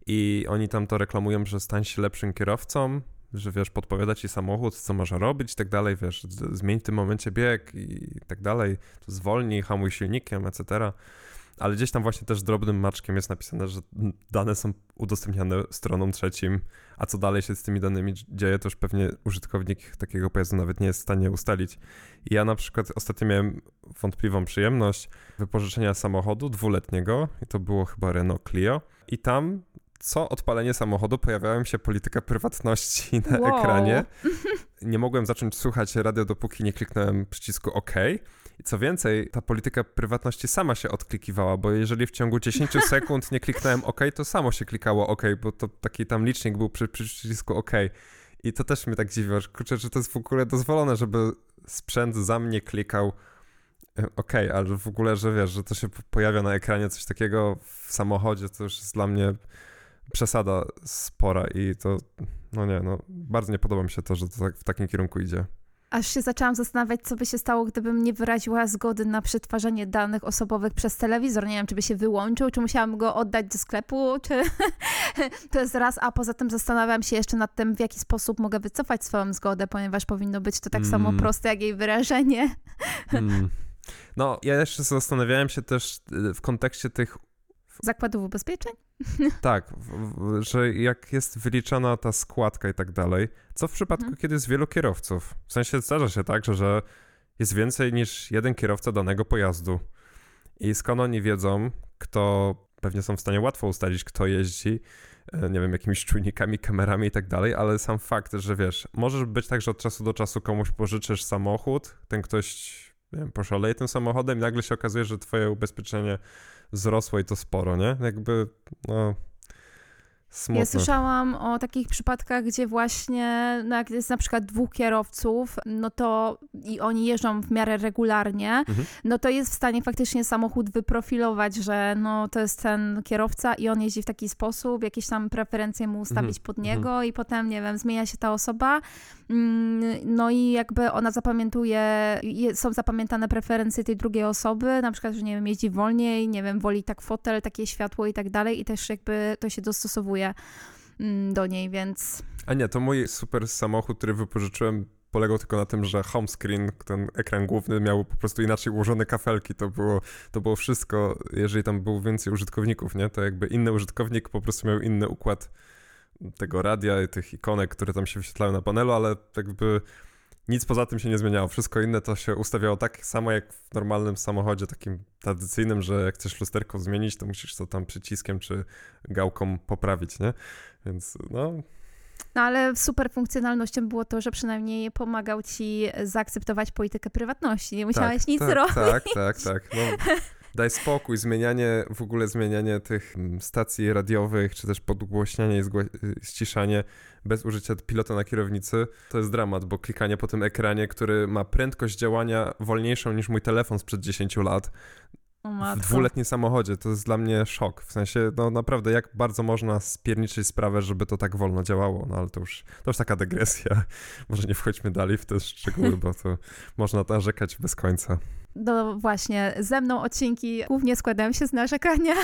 i oni tam to reklamują, że stań się lepszym kierowcą, że wiesz, podpowiada ci samochód, co można robić i tak dalej, wiesz, zmień w tym momencie bieg i tak dalej, to zwolnij, hamuj silnikiem, et cetera. Ale gdzieś tam właśnie też drobnym maczkiem jest napisane, że dane są udostępniane stronom trzecim, a co dalej się z tymi danymi dzieje, to już pewnie użytkownik takiego pojazdu nawet nie jest w stanie ustalić. I ja na przykład ostatnio miałem wątpliwą przyjemność wypożyczenia samochodu dwuletniego i to było chyba Renault Clio i tam co odpalenie samochodu pojawiała mi się polityka prywatności na wow. ekranie. Nie mogłem zacząć słuchać radio, dopóki nie kliknąłem przycisku OK. I co więcej, ta polityka prywatności sama się odklikiwała, bo jeżeli w ciągu dziesięć sekund nie kliknąłem OK, to samo się klikało OK, bo to taki tam licznik był przy, przy przycisku OK. I to też mnie tak dziwiło, że kurczę, że to jest w ogóle dozwolone, żeby sprzęt za mnie klikał OK, ale w ogóle, że wiesz, że to się pojawia na ekranie coś takiego w samochodzie, to już jest dla mnie przesada spora i to, no nie, no bardzo nie podoba mi się to, że to tak w takim kierunku idzie. Aż się zaczęłam zastanawiać, co by się stało, gdybym nie wyraziła zgody na przetwarzanie danych osobowych przez telewizor. Nie wiem, czy by się wyłączył, czy musiałam go oddać do sklepu, czy to jest raz, a poza tym zastanawiam się jeszcze nad tym, w jaki sposób mogę wycofać swoją zgodę, ponieważ powinno być to tak mm. samo proste, jak jej wyrażenie. Mm. No, ja jeszcze zastanawiałem się też w kontekście tych zakładów ubezpieczeń? Tak, w, w, że jak jest wyliczana ta składka i tak dalej, co w przypadku, mhm. kiedy jest wielu kierowców? W sensie zdarza się tak, że, że jest więcej niż jeden kierowca danego pojazdu. I skąd oni wiedzą, kto, pewnie są w stanie łatwo ustalić, kto jeździ, nie wiem, jakimiś czujnikami, kamerami i tak dalej, ale sam fakt, że wiesz, może być tak, że od czasu do czasu komuś pożyczysz samochód, ten ktoś, nie wiem, poszaleje tym samochodem i nagle się okazuje, że twoje ubezpieczenie wzrosło i to sporo, nie? Jakby, no, smutne. Ja słyszałam o takich przypadkach, gdzie właśnie, no jak jest na przykład dwóch kierowców, no to i oni jeżdżą w miarę regularnie, mhm. no to jest w stanie faktycznie samochód wyprofilować, że no to jest ten kierowca i on jeździ w taki sposób, jakieś tam preferencje mu ustawić mhm. pod niego mhm. i potem, nie wiem, zmienia się ta osoba, no i jakby ona zapamiętuje, są zapamiętane preferencje tej drugiej osoby, na przykład, że nie wiem, jeździ wolniej, nie wiem, woli tak fotel, takie światło i tak dalej i też jakby to się dostosowuje do niej, więc... A nie, to mój super samochód, który wypożyczyłem, polegał tylko na tym, że home screen, ten ekran główny miał po prostu inaczej ułożone kafelki, to było, to było wszystko, jeżeli tam było więcej użytkowników, nie, to jakby inny użytkownik po prostu miał inny układ tego radia i tych ikonek, które tam się wyświetlały na panelu, ale jakby nic poza tym się nie zmieniało. Wszystko inne to się ustawiało tak samo jak w normalnym samochodzie takim tradycyjnym, że jak chcesz lusterko zmienić, to musisz to tam przyciskiem czy gałką poprawić, nie? Więc no... No ale super funkcjonalnością było to, że przynajmniej pomagał ci zaakceptować politykę prywatności. Nie musiałeś tak, nic tak, robić. Tak, tak, tak. No, daj spokój. Zmienianie, w ogóle zmienianie tych stacji radiowych, czy też podgłośnianie i zgła- ściszanie bez użycia pilota na kierownicy, to jest dramat, bo klikanie po tym ekranie, który ma prędkość działania wolniejszą niż mój telefon sprzed dziesięciu lat, w dwuletnim samochodzie, to jest dla mnie szok. W sensie, no naprawdę, jak bardzo można spierniczyć sprawę, żeby to tak wolno działało, no ale to już, to już taka dygresja. Może nie wchodźmy dalej w te szczegóły, bo to można narzekać bez końca. No właśnie, ze mną odcinki głównie składają się z narzekania.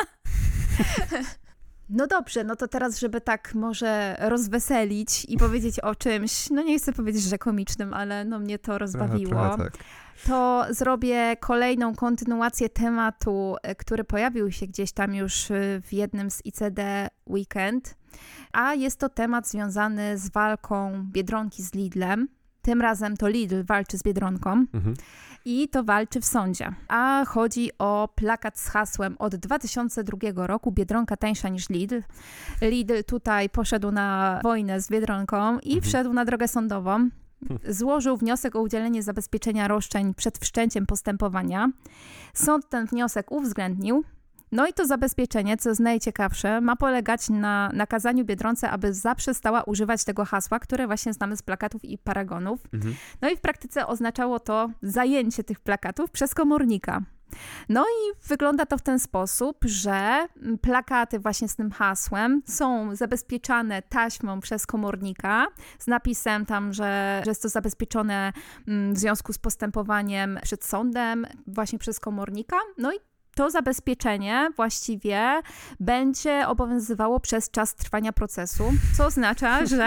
No dobrze, no to teraz, żeby tak może rozweselić i powiedzieć o czymś, no nie chcę powiedzieć, że komicznym, ale no mnie to rozbawiło. Trochę, trochę tak. To zrobię kolejną kontynuację tematu, który pojawił się gdzieś tam już w jednym z I C D Weekend, a jest to temat związany z walką Biedronki z Lidlem. Tym razem to Lidl walczy z Biedronką mhm. i to walczy w sądzie. A chodzi o plakat z hasłem od dwa tysiące drugiego roku Biedronka tańsza niż Lidl. Lidl tutaj poszedł na wojnę z Biedronką i mhm. wszedł na drogę sądową. Złożył wniosek o udzielenie zabezpieczenia roszczeń przed wszczęciem postępowania. Sąd ten wniosek uwzględnił. No i to zabezpieczenie, co jest najciekawsze, ma polegać na nakazaniu Biedronce, aby zaprzestała używać tego hasła, które właśnie znamy z plakatów i paragonów. Mhm. No i w praktyce oznaczało to zajęcie tych plakatów przez komornika. No i wygląda to w ten sposób, że plakaty właśnie z tym hasłem są zabezpieczane taśmą przez komornika z napisem tam, że, że jest to zabezpieczone w związku z postępowaniem przed sądem właśnie przez komornika. No i to zabezpieczenie właściwie będzie obowiązywało przez czas trwania procesu, co oznacza, że,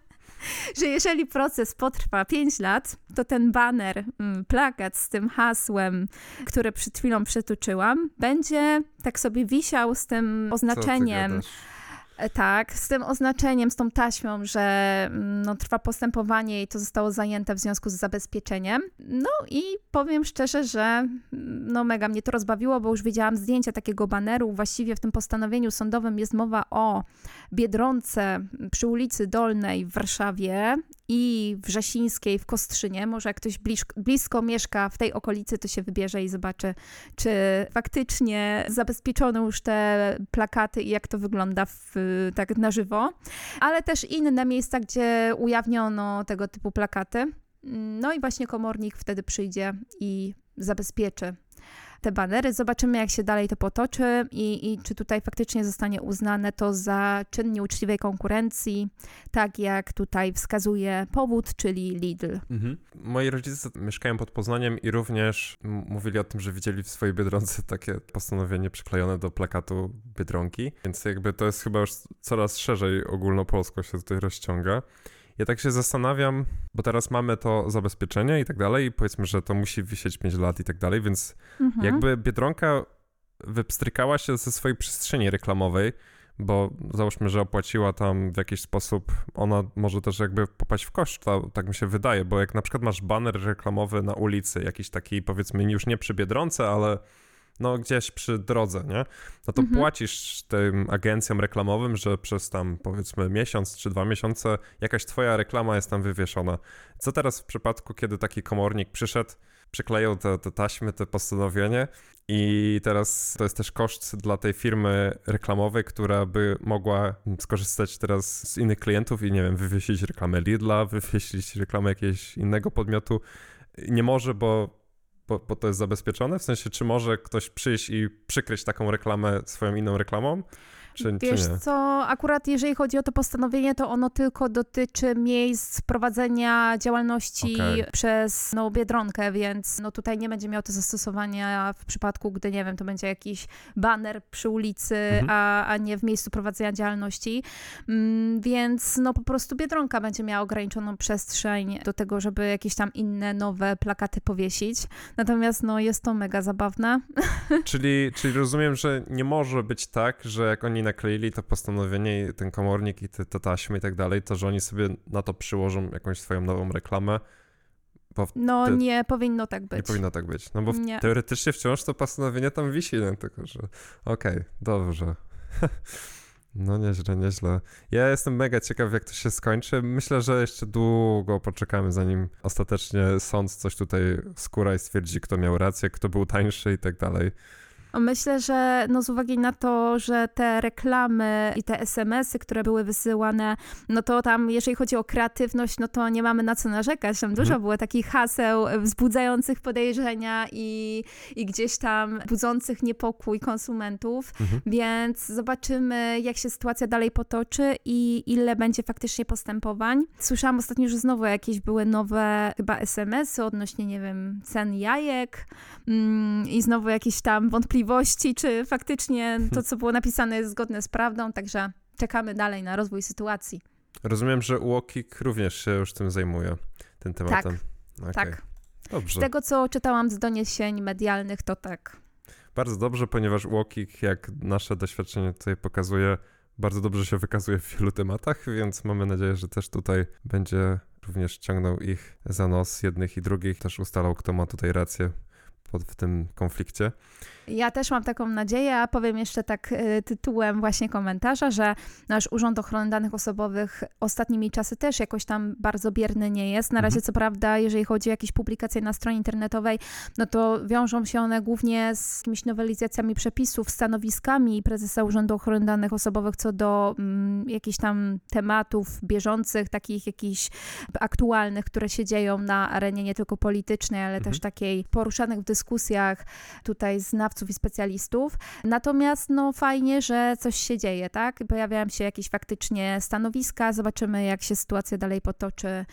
że jeżeli proces potrwa pięć lat, to ten baner, plakat z tym hasłem, które przed chwilą przytoczyłam, będzie tak sobie wisiał z tym oznaczeniem. Tak, z tym oznaczeniem, z tą taśmą, że no, trwa postępowanie i to zostało zajęte w związku z zabezpieczeniem. No i powiem szczerze, że no, mega mnie to rozbawiło, bo już widziałam zdjęcia takiego baneru. Właściwie w tym postanowieniu sądowym jest mowa o Biedronce przy ulicy Dolnej w Warszawie i Wrzesińskiej w Kostrzynie. Może jak ktoś blisko, blisko mieszka w tej okolicy, to się wybierze i zobaczy, czy faktycznie zabezpieczono już te plakaty i jak to wygląda w, tak na żywo. Ale też inne miejsca, gdzie ujawniono tego typu plakaty. No i właśnie komornik wtedy przyjdzie i zabezpieczy te banery. Zobaczymy, jak się dalej to potoczy i, i czy tutaj faktycznie zostanie uznane to za czyn nieuczciwej konkurencji, tak jak tutaj wskazuje powód, czyli Lidl. Mhm. Moi rodzice mieszkają pod Poznaniem i również m- mówili o tym, że widzieli w swojej Biedronce takie postanowienie przyklejone do plakatu Biedronki, więc jakby to jest chyba już coraz szerzej ogólnopolsko się tutaj rozciąga. Ja tak się zastanawiam, bo teraz mamy to zabezpieczenie i tak dalej i powiedzmy, że to musi wisieć pięć lat i tak dalej, więc mhm. jakby Biedronka wypstrykała się ze swojej przestrzeni reklamowej, bo załóżmy, że opłaciła tam w jakiś sposób, ona może też jakby popaść w kość, to, tak mi się wydaje, bo jak na przykład masz baner reklamowy na ulicy, jakiś taki powiedzmy już nie przy Biedronce, ale no gdzieś przy drodze, nie? No to mhm. płacisz tym agencjom reklamowym, że przez tam powiedzmy miesiąc czy dwa miesiące jakaś twoja reklama jest tam wywieszona. Co teraz w przypadku, kiedy taki komornik przyszedł, przyklejał te, te taśmy, te postanowienie i teraz to jest też koszt dla tej firmy reklamowej, która by mogła skorzystać teraz z innych klientów i nie wiem, wywiesić reklamę Lidla, wywiesić reklamę jakiegoś innego podmiotu. Nie może, bo Bo, bo to jest zabezpieczone? W sensie, czy może ktoś przyjść i przykryć taką reklamę swoją inną reklamą? Czy, Wiesz czy nie? co, akurat jeżeli chodzi o to postanowienie, to ono tylko dotyczy miejsc prowadzenia działalności okay. przez no, Biedronkę, więc no, tutaj nie będzie miał to zastosowania w przypadku, gdy, nie wiem, to będzie jakiś baner przy ulicy, mhm. a, a nie w miejscu prowadzenia działalności, mm, więc no po prostu Biedronka będzie miała ograniczoną przestrzeń do tego, żeby jakieś tam inne, nowe plakaty powiesić, natomiast no jest to mega zabawne. Czyli, czyli rozumiem, że nie może być tak, że jak oni nakleili to postanowienie i ten komornik i te, te taśmy i tak dalej, to że oni sobie na to przyłożą jakąś swoją nową reklamę. Bo no te... nie powinno tak być. Nie powinno tak być, no bo w... teoretycznie wciąż to postanowienie tam wisi, no, tylko że okej, okay, dobrze. No nieźle, nieźle. Ja jestem mega ciekaw, jak to się skończy. Myślę, że jeszcze długo poczekamy, zanim ostatecznie sąd coś tutaj skóra i stwierdzi, kto miał rację, kto był tańszy i tak dalej. Myślę, że no z uwagi na to, że te reklamy i te es em esy, które były wysyłane, no to tam, jeżeli chodzi o kreatywność, no to nie mamy na co narzekać. Tam dużo mhm. było takich haseł wzbudzających podejrzenia i, i gdzieś tam budzących niepokój konsumentów, mhm. więc zobaczymy, jak się sytuacja dalej potoczy i ile będzie faktycznie postępowań. Słyszałam ostatnio, że znowu jakieś były nowe chyba es em esy odnośnie, nie wiem, cen jajek mm, i znowu jakieś tam wątpliwości, czy faktycznie to, co było napisane, jest zgodne z prawdą, także czekamy dalej na rozwój sytuacji. Rozumiem, że UOKiK również się już tym zajmuje, tym tematem. Tak, okay. tak. Dobrze. Z tego, co czytałam z doniesień medialnych, to tak. Bardzo dobrze, ponieważ UOKiK, jak nasze doświadczenie tutaj pokazuje, bardzo dobrze się wykazuje w wielu tematach, więc mamy nadzieję, że też tutaj będzie również ciągnął ich za nos, jednych i drugich, też ustalał, kto ma tutaj rację w tym konflikcie. Ja też mam taką nadzieję, a powiem jeszcze tak y, tytułem właśnie komentarza, że nasz Urząd Ochrony Danych Osobowych ostatnimi czasy też jakoś tam bardzo bierny nie jest. Na razie mhm. co prawda, jeżeli chodzi o jakieś publikacje na stronie internetowej, no to wiążą się one głównie z jakimiś nowelizacjami przepisów, stanowiskami prezesa Urzędu Ochrony Danych Osobowych co do mm, jakichś tam tematów bieżących, takich jakichś aktualnych, które się dzieją na arenie nie tylko politycznej, ale mhm. też takiej poruszanych w dyskusjach tutaj znawców i specjalistów. Natomiast no fajnie, że coś się dzieje, tak? Pojawiają się jakieś faktycznie stanowiska, zobaczymy, jak się sytuacja dalej potoczy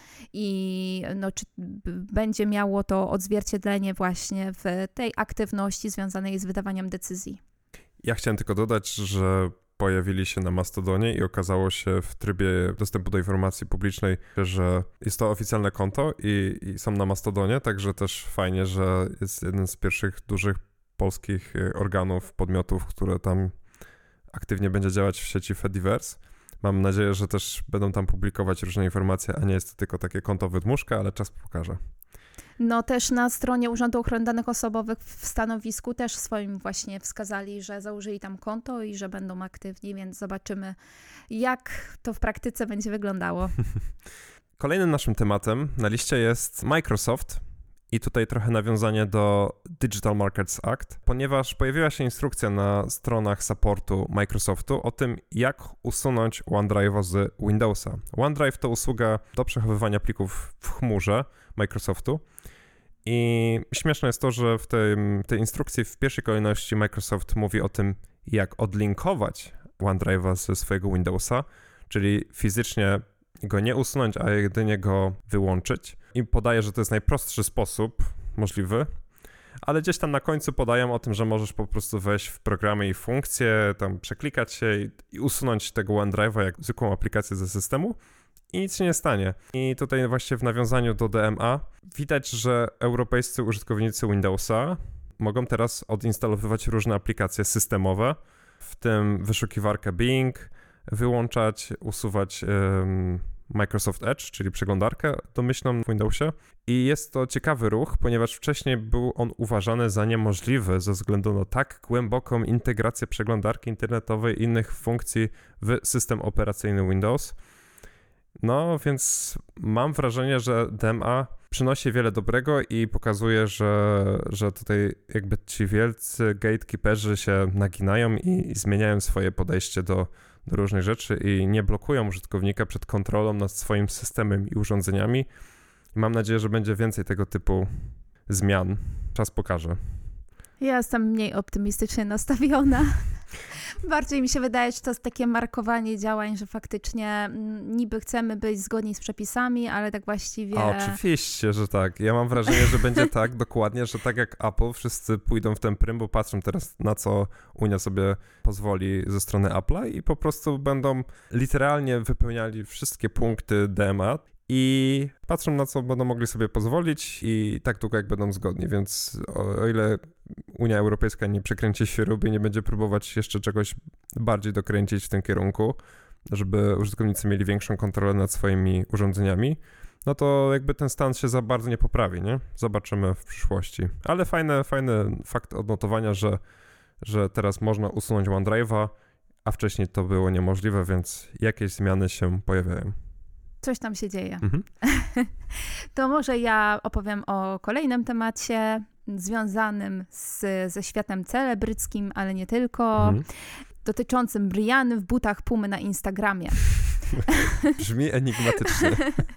i no, czy będzie miało to odzwierciedlenie właśnie w tej aktywności związanej z wydawaniem decyzji. Ja chciałem tylko dodać, że pojawili się na Mastodonie i okazało się w trybie dostępu do informacji publicznej, że jest to oficjalne konto i, i są na Mastodonie, także też fajnie, że jest jeden z pierwszych dużych polskich organów, podmiotów, które tam aktywnie będzie działać w sieci Fediverse. Mam nadzieję, że też będą tam publikować różne informacje, a nie jest to tylko takie konto wydmuszka, ale czas pokaże. No też na stronie Urzędu Ochrony Danych Osobowych w stanowisku też swoim właśnie wskazali, że założyli tam konto i że będą aktywni, więc zobaczymy, jak to w praktyce będzie wyglądało. Kolejnym naszym tematem na liście jest Microsoft. I tutaj trochę nawiązanie do Digital Markets Act, ponieważ pojawiła się instrukcja na stronach supportu Microsoftu o tym, jak usunąć OneDrive'a z Windowsa. OneDrive to usługa do przechowywania plików w chmurze Microsoftu I śmieszne jest to, że w tej, tej instrukcji w pierwszej kolejności Microsoft mówi o tym, jak odlinkować OneDrive'a ze swojego Windowsa, czyli fizycznie go nie usunąć, a jedynie go wyłączyć. I podaje, że to jest najprostszy sposób możliwy, ale gdzieś tam na końcu podają o tym, że możesz po prostu wejść w programy i funkcje, tam przeklikać się i, i usunąć tego OneDrive'a jak zwykłą aplikację ze systemu i nic się nie stanie. I tutaj właśnie w nawiązaniu do D M A widać, że europejscy użytkownicy Windowsa mogą teraz odinstalowywać różne aplikacje systemowe, w tym wyszukiwarkę Bing, wyłączać, usuwać um, Microsoft Edge, czyli przeglądarkę domyślną w Windowsie. I jest to ciekawy ruch, ponieważ wcześniej był on uważany za niemożliwy ze względu na tak głęboką integrację przeglądarki internetowej i innych funkcji w system operacyjny Windows. No więc mam wrażenie, że D M A przynosi wiele dobrego i pokazuje, że, że tutaj jakby ci wielcy gatekeeperzy się naginają i, i zmieniają swoje podejście do, do różnych rzeczy i nie blokują użytkownika przed kontrolą nad swoim systemem i urządzeniami. I mam nadzieję, że będzie więcej tego typu zmian. Czas pokaże. Ja jestem mniej optymistycznie nastawiona. Bardziej mi się wydaje, że to jest takie markowanie działań, że faktycznie niby chcemy być zgodni z przepisami, ale tak właściwie... A oczywiście, że tak. Ja mam wrażenie, że będzie tak dokładnie, że tak jak Apple, wszyscy pójdą w ten prym, bo patrzą teraz na co Unia sobie pozwoli ze strony Apple'a i po prostu będą literalnie wypełniali wszystkie punkty D M A i patrzą na co będą mogli sobie pozwolić i tak długo jak będą zgodni, więc o, o ile Unia Europejska nie przekręci śruby i nie będzie próbować jeszcze czegoś bardziej dokręcić w tym kierunku, żeby użytkownicy mieli większą kontrolę nad swoimi urządzeniami, no to jakby ten stan się za bardzo nie poprawi, nie? Zobaczymy w przyszłości. Ale fajny, fajny fakt odnotowania, że, że teraz można usunąć OneDrive'a, a wcześniej to było niemożliwe, więc jakieś zmiany się pojawiają. Coś tam się dzieje. Mhm. To może ja opowiem o kolejnym temacie związanym z, ze światem celebryckim, ale nie tylko, mhm. dotyczącym Rihanny w butach Pumy na Instagramie. Brzmi enigmatycznie.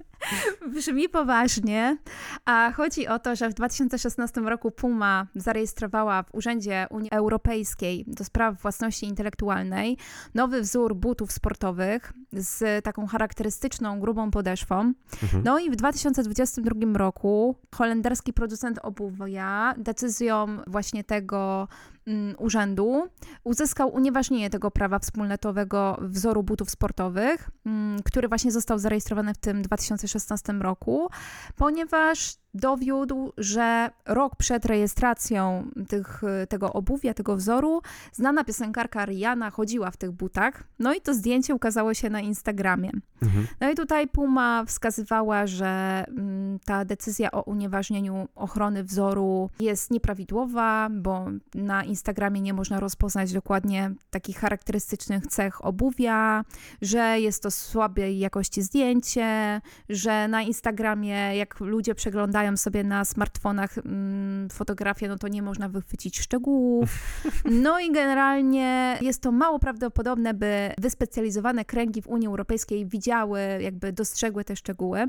Brzmi poważnie, a chodzi o to, że w dwa tysiące szesnastym roku Puma zarejestrowała w Urzędzie Unii Europejskiej do spraw własności intelektualnej nowy wzór butów sportowych z taką charakterystyczną, grubą podeszwą. Mhm. No i w dwa tysiące dwudziestym drugim roku holenderski producent obuwia decyzją właśnie tego um, urzędu uzyskał unieważnienie tego prawa wspólnotowego wzoru butów sportowych, um, który właśnie został zarejestrowany w tym dwa tysiące szesnastym roku, ponieważ dowiódł, że rok przed rejestracją tych, tego obuwia, tego wzoru, znana piosenkarka Rihanna chodziła w tych butach, no i to zdjęcie ukazało się na Instagramie. Mhm. No i tutaj Puma wskazywała, że m, ta decyzja o unieważnieniu ochrony wzoru jest nieprawidłowa, bo na Instagramie nie można rozpoznać dokładnie takich charakterystycznych cech obuwia, że jest to słabej jakości zdjęcie, że na Instagramie jak ludzie przeglądają sobie na smartfonach mm, fotografię, no to nie można wychwycić szczegółów. No i generalnie jest to mało prawdopodobne, by wyspecjalizowane kręgi w Unii Europejskiej widziały, jakby dostrzegły te szczegóły.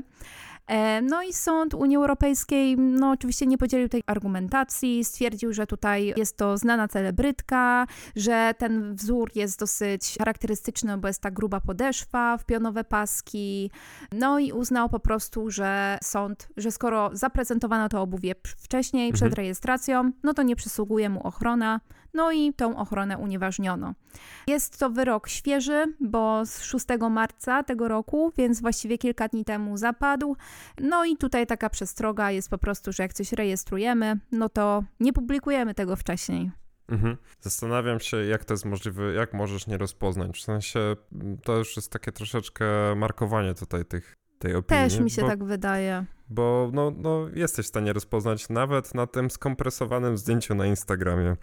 No i sąd Unii Europejskiej, no oczywiście nie podzielił tej argumentacji, stwierdził, że tutaj jest to znana celebrytka, że ten wzór jest dosyć charakterystyczny, bo jest ta gruba podeszwa w pionowe paski, no i uznał po prostu, że sąd, że skoro zaprezentowano to obuwie wcześniej, przed mhm. rejestracją, no to nie przysługuje mu ochrona, no i tą ochronę unieważniono. Jest to wyrok świeży, bo z szóstego marca tego roku, więc właściwie kilka dni temu zapadł. No i tutaj taka przestroga jest po prostu, że jak coś rejestrujemy, no to nie publikujemy tego wcześniej. Mhm. Zastanawiam się, jak to jest możliwe, jak możesz nie rozpoznać. W sensie to już jest takie troszeczkę markowanie tutaj tych, tej opinii. Też mi się bo, tak wydaje. Bo no, no, jesteś w stanie rozpoznać nawet na tym skompresowanym zdjęciu na Instagramie.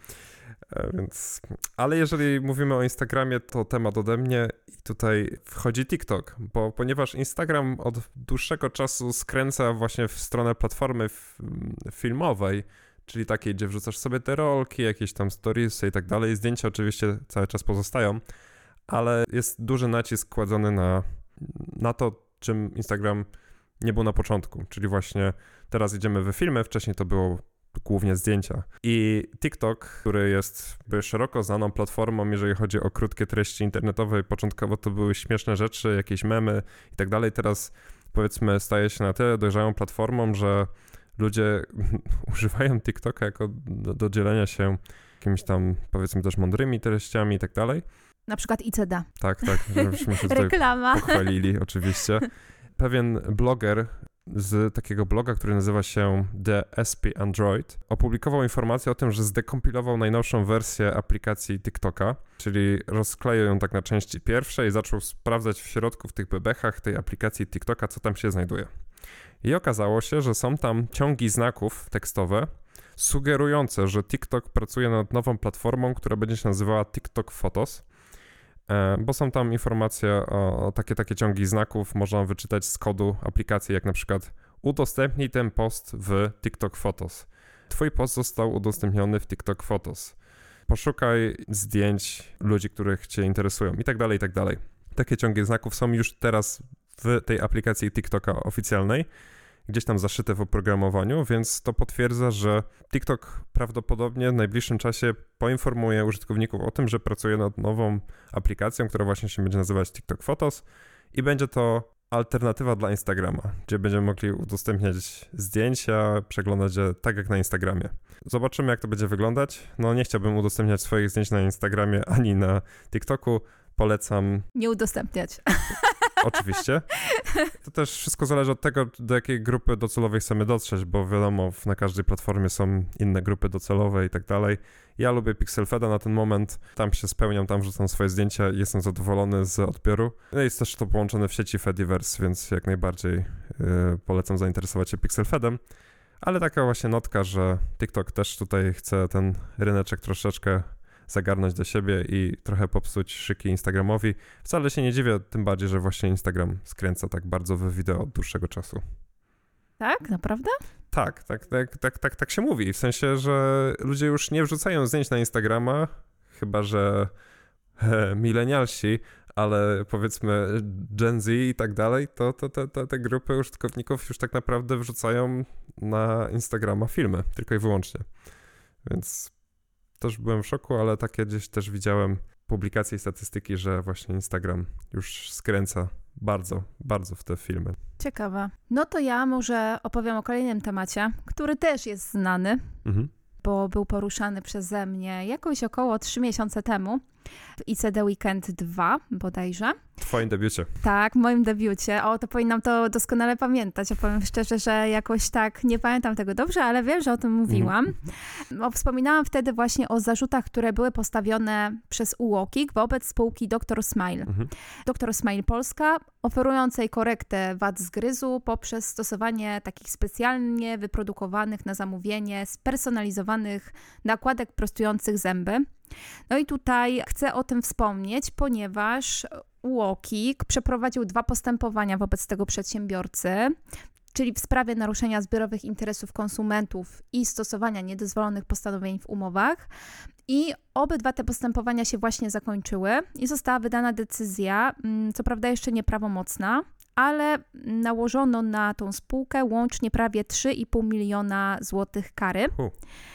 Więc, ale jeżeli mówimy o Instagramie, to temat ode mnie i tutaj wchodzi TikTok, bo ponieważ Instagram od dłuższego czasu skręca właśnie w stronę platformy f- filmowej, czyli takiej, gdzie wrzucasz sobie te rolki, jakieś tam storiesy i tak dalej. Zdjęcia oczywiście cały czas pozostają, ale jest duży nacisk kładzony na, na to, czym Instagram nie był na początku, czyli właśnie teraz idziemy we filmy, wcześniej to było głównie zdjęcia. I TikTok, który jest szeroko znaną platformą, jeżeli chodzi o krótkie treści internetowe, początkowo to były śmieszne rzeczy, jakieś memy i tak dalej, teraz powiedzmy staje się na tyle dojrzałą platformą, że ludzie używają TikToka jako do, do dzielenia się jakimiś tam, powiedzmy, też mądrymi treściami i tak dalej. Na przykład I C D. Tak, tak, żebyśmy się tutaj Reklama. pochwalili oczywiście. Pewien bloger z takiego bloga, który nazywa się The S P Android, opublikował informację o tym, że zdekompilował najnowszą wersję aplikacji TikToka, czyli rozkleił ją tak na części pierwsze i zaczął sprawdzać w środku, w tych bebechach tej aplikacji TikToka, co tam się znajduje. I okazało się, że są tam ciągi znaków tekstowe sugerujące, że TikTok pracuje nad nową platformą, która będzie się nazywała TikTok Photos, bo są tam informacje o, o takie, takie ciągi znaków, można wyczytać z kodu aplikacji, jak na przykład udostępnij ten post w TikTok Photos. Twój post został udostępniony w TikTok Photos. Poszukaj zdjęć ludzi, których cię interesują i tak dalej, i tak dalej. Takie ciągi znaków są już teraz w tej aplikacji TikToka oficjalnej, gdzieś tam zaszyte w oprogramowaniu, więc to potwierdza, że TikTok prawdopodobnie w najbliższym czasie poinformuje użytkowników o tym, że pracuje nad nową aplikacją, która właśnie się będzie nazywać TikTok Photos i będzie to alternatywa dla Instagrama, gdzie będziemy mogli udostępniać zdjęcia, przeglądać je tak jak na Instagramie. Zobaczymy, jak to będzie wyglądać. No nie chciałbym udostępniać swoich zdjęć na Instagramie ani na TikToku. Polecam... Nie udostępniać. Oczywiście. To też wszystko zależy od tego, do jakiej grupy docelowej chcemy dotrzeć, bo wiadomo, na każdej platformie są inne grupy docelowe i tak dalej. Ja lubię Pixelfeda na ten moment, tam się spełniam, tam wrzucam swoje zdjęcia i jestem zadowolony z odbioru. No i jest też to połączone w sieci Fediverse, więc jak najbardziej yy, polecam zainteresować się Pixelfedem. Ale taka właśnie notka, że TikTok też tutaj chce ten ryneczek troszeczkę zagarnąć do siebie i trochę popsuć szyki Instagramowi. Wcale się nie dziwię, tym bardziej, że właśnie Instagram skręca tak bardzo w wideo od dłuższego czasu. Tak? Naprawdę? Tak, tak, tak, tak, tak, tak się mówi. W sensie, że ludzie już nie wrzucają zdjęć na Instagrama, chyba że he, milenialsi, ale powiedzmy Gen Z i tak dalej, to, to, to, to te grupy użytkowników już tak naprawdę wrzucają na Instagrama filmy, tylko i wyłącznie. Więc też byłem w szoku, ale takie gdzieś też widziałem publikacje i statystyki, że właśnie Instagram już skręca bardzo, bardzo w te filmy. Ciekawe. No to ja może opowiem o kolejnym temacie, który też jest znany, mhm. bo był poruszany przeze mnie jakoś około trzy miesiące temu w I C D Weekend dwa bodajże. W twoim debiucie. Tak, w moim debiucie. O, to powinnam to doskonale pamiętać. Opowiem szczerze, że jakoś tak nie pamiętam tego dobrze, ale wiem, że o tym mówiłam. Mm. O, wspominałam wtedy właśnie o zarzutach, które były postawione przez UOKiK wobec spółki doktor Smile. Mm-hmm. doktor Smile Polska, oferującej korektę wad zgryzu poprzez stosowanie takich specjalnie wyprodukowanych na zamówienie, spersonalizowanych nakładek prostujących zęby. No i tutaj chcę o tym wspomnieć, ponieważ UOKiK przeprowadził dwa postępowania wobec tego przedsiębiorcy, czyli w sprawie naruszenia zbiorowych interesów konsumentów i stosowania niedozwolonych postanowień w umowach. I obydwa te postępowania się właśnie zakończyły i została wydana decyzja, co prawda jeszcze nieprawomocna, ale nałożono na tą spółkę łącznie prawie trzy i pół miliona złotych kary. Uh.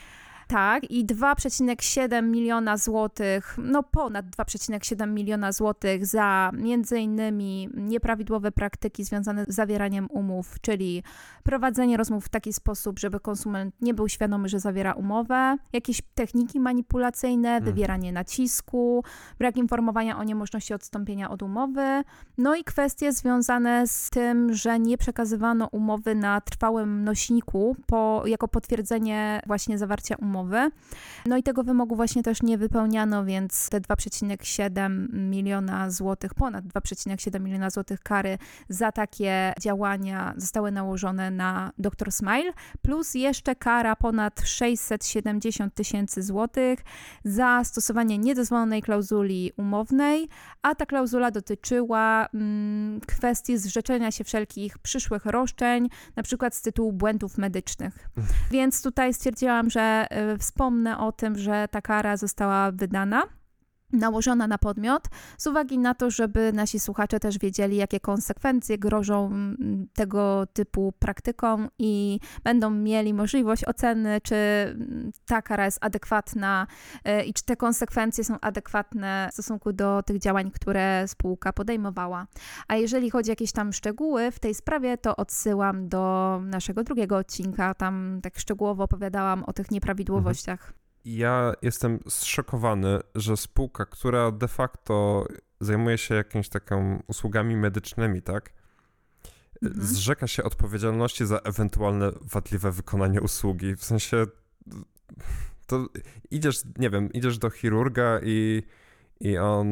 Tak, i dwa przecinek siedem miliona złotych, no ponad dwa przecinek siedem miliona złotych za między innymi nieprawidłowe praktyki związane z zawieraniem umów, czyli prowadzenie rozmów w taki sposób, żeby konsument nie był świadomy, że zawiera umowę, jakieś techniki manipulacyjne, wywieranie nacisku, brak informowania o niemożności odstąpienia od umowy, no i kwestie związane z tym, że nie przekazywano umowy na trwałym nośniku po, jako potwierdzenie właśnie zawarcia umowy. No i tego wymogu właśnie też nie wypełniano, więc te dwa przecinek siedem miliona złotych, ponad dwa przecinek siedem miliona złotych kary za takie działania zostały nałożone na doktor Smile, plus jeszcze kara ponad sześćset siedemdziesiąt tysięcy złotych za stosowanie niedozwolonej klauzuli umownej, a ta klauzula dotyczyła mm, kwestii zrzeczenia się wszelkich przyszłych roszczeń, na przykład z tytułu błędów medycznych. Więc tutaj stwierdziłam, że y, wspomnę o tym, że ta kara została wydana nałożona na podmiot, z uwagi na to, żeby nasi słuchacze też wiedzieli, jakie konsekwencje grożą tego typu praktykom i będą mieli możliwość oceny, czy ta kara jest adekwatna i czy te konsekwencje są adekwatne w stosunku do tych działań, które spółka podejmowała. A jeżeli chodzi o jakieś tam szczegóły w tej sprawie, to odsyłam do naszego drugiego odcinka, tam tak szczegółowo opowiadałam o tych nieprawidłowościach. Mhm. Ja jestem zszokowany, że spółka, która de facto zajmuje się jakimiś taką usługami medycznymi, tak, mhm. zrzeka się odpowiedzialności za ewentualne wadliwe wykonanie usługi. W sensie, to idziesz, nie wiem, idziesz do chirurga i, i on,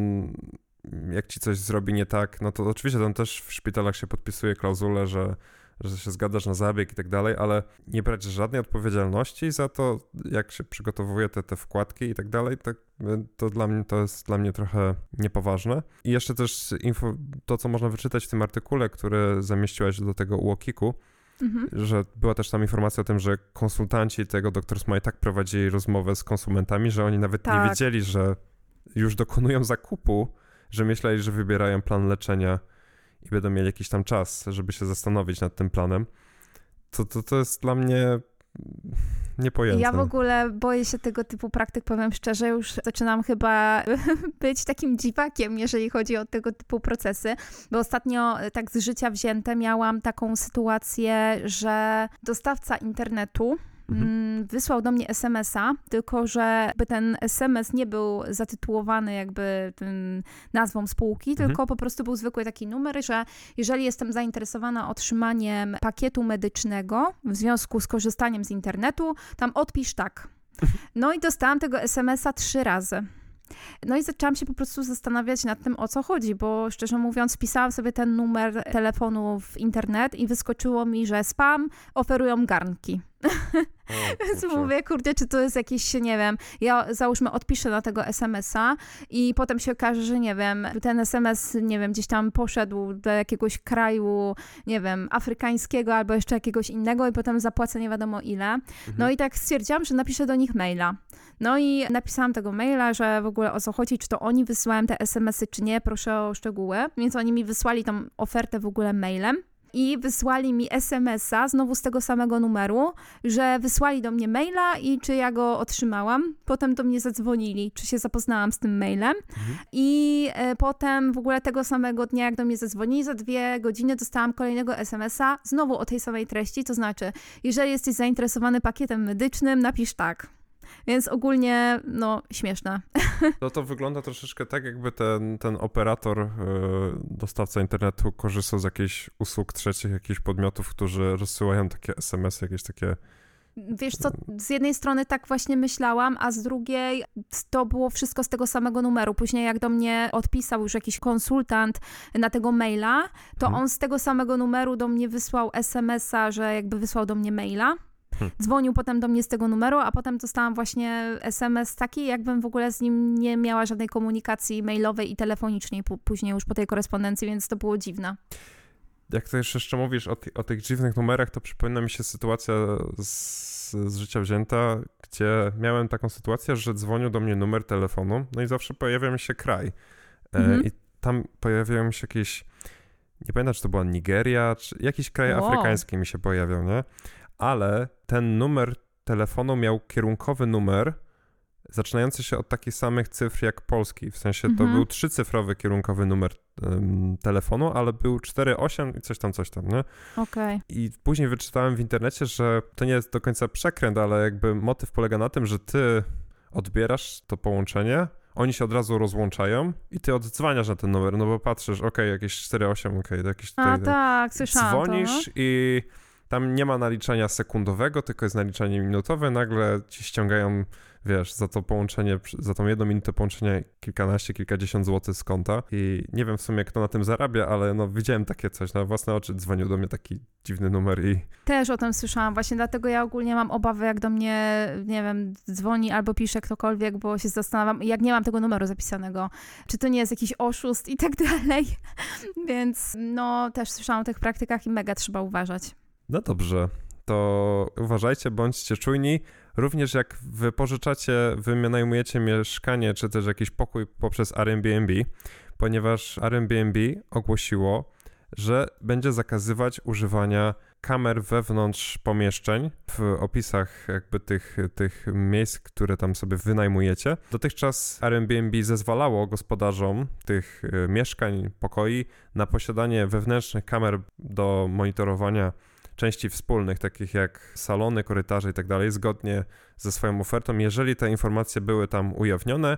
jak ci coś zrobi nie tak, no to oczywiście tam też w szpitalach się podpisuje klauzulę, że że się zgadzasz na zabieg i tak dalej, ale nie brać żadnej odpowiedzialności za to, jak się przygotowuje te, te wkładki i tak dalej, tak, to dla mnie to jest dla mnie trochę niepoważne. I jeszcze też info, to, co można wyczytać w tym artykule, który zamieściłaś do tego UOKiK-u, mhm. że była też tam informacja o tym, że konsultanci tego doktor Smile tak prowadzili rozmowę z konsumentami, że oni nawet tak. nie wiedzieli, że już dokonują zakupu, że myśleli, że wybierają plan leczenia i będą mieli jakiś tam czas, żeby się zastanowić nad tym planem, to, to, to jest dla mnie niepojęte. Ja w ogóle boję się tego typu praktyk, powiem szczerze, już zaczynam chyba być takim dziwakiem, jeżeli chodzi o tego typu procesy, bo ostatnio tak z życia wzięte miałam taką sytuację, że dostawca internetu Mhm. wysłał do mnie es em es a, tylko że ten es em es nie był zatytułowany jakby tym nazwą spółki, mhm. tylko po prostu był zwykły taki numer, że jeżeli jestem zainteresowana otrzymaniem pakietu medycznego w związku z korzystaniem z internetu, tam odpisz tak. No i dostałam tego es em es a trzy razy. No i zaczęłam się po prostu zastanawiać nad tym, o co chodzi, bo szczerze mówiąc wpisałam sobie ten numer telefonu w internet i wyskoczyło mi, że spam, oferują garnki. O, więc mówię, kurde, czy to jest jakieś, nie wiem, ja załóżmy odpiszę na tego es em es a i potem się okaże, że nie wiem, ten es em es, nie wiem, gdzieś tam poszedł do jakiegoś kraju, nie wiem, afrykańskiego albo jeszcze jakiegoś innego i potem zapłacę nie wiadomo ile. Mhm. No i tak stwierdziłam, że napiszę do nich maila. No i napisałam tego maila, że w ogóle o co chodzi, czy to oni wysyłają te es em esy, czy nie, proszę o szczegóły. Więc oni mi wysłali tą ofertę w ogóle mailem. I wysłali mi es em es a znowu z tego samego numeru, że wysłali do mnie maila i czy ja go otrzymałam. Potem do mnie zadzwonili, czy się zapoznałam z tym mailem. Mhm. I e, potem w ogóle tego samego dnia, jak do mnie zadzwonili, za dwie godziny dostałam kolejnego es em es a, znowu o tej samej treści, to znaczy, jeżeli jesteś zainteresowany pakietem medycznym, napisz tak. Więc ogólnie, no, śmieszne. No to wygląda troszeczkę tak, jakby ten, ten operator, yy, dostawca internetu korzystał z jakichś usług trzecich, jakichś podmiotów, którzy rozsyłają takie es em esy, jakieś takie... Wiesz co, z jednej strony tak właśnie myślałam, a z drugiej to było wszystko z tego samego numeru. Później jak do mnie odpisał już jakiś konsultant na tego maila, to hmm. on z tego samego numeru do mnie wysłał es em es a, że jakby wysłał do mnie maila. Hmm. Dzwonił potem do mnie z tego numeru, a potem dostałam właśnie es em es taki, jakbym w ogóle z nim nie miała żadnej komunikacji mailowej i telefonicznej p- później już po tej korespondencji, więc to było dziwne. Jak to jeszcze mówisz o, ty, o tych dziwnych numerach, to przypomina mi się sytuacja z, z życia wzięta, gdzie miałem taką sytuację, że dzwonił do mnie numer telefonu, no i zawsze pojawia mi się kraj. Mhm. E, I tam pojawiają mi się jakieś, nie pamiętam, czy to była Nigeria, czy jakiś kraj wow. afrykański mi się pojawiał, nie? Ale ten numer telefonu miał kierunkowy numer zaczynający się od takich samych cyfr jak polski. W sensie to mm-hmm. był trzycyfrowy kierunkowy numer um, telefonu, ale był cztery osiem i coś tam, coś tam, nie? Okej. Okay. I później wyczytałem w internecie, że to nie jest do końca przekręt, ale jakby motyw polega na tym, że ty odbierasz to połączenie, oni się od razu rozłączają i ty oddzwaniasz na ten numer, no bo patrzysz, okej, okay, jakieś cztery osiem, okej, okay, jakieś tutaj... A tak, słyszałam dzwonisz to, no? i... Tam nie ma naliczania sekundowego, tylko jest naliczanie minutowe. Nagle ci ściągają, wiesz, za to połączenie, za tą jedną minutę połączenia kilkanaście, kilkadziesiąt złotych z konta. I nie wiem w sumie, kto na tym zarabia, ale no widziałem takie coś na własne oczy. Dzwonił do mnie taki dziwny numer i... Też o tym słyszałam. Właśnie dlatego ja ogólnie mam obawy, jak do mnie, nie wiem, dzwoni albo pisze ktokolwiek, bo się zastanawiam, jak nie mam tego numeru zapisanego, czy to nie jest jakiś oszust i tak dalej. Więc no też słyszałam o tych praktykach i mega trzeba uważać. No dobrze, to uważajcie, bądźcie czujni. Również jak wypożyczacie, wynajmujecie mieszkanie, czy też jakiś pokój poprzez Airbnb, ponieważ Airbnb ogłosiło, że będzie zakazywać używania kamer wewnątrz pomieszczeń w opisach jakby tych, tych miejsc, które tam sobie wynajmujecie. Dotychczas Airbnb zezwalało gospodarzom tych mieszkań, pokoi na posiadanie wewnętrznych kamer do monitorowania części wspólnych, takich jak salony, korytarze i tak dalej, zgodnie ze swoją ofertą, jeżeli te informacje były tam ujawnione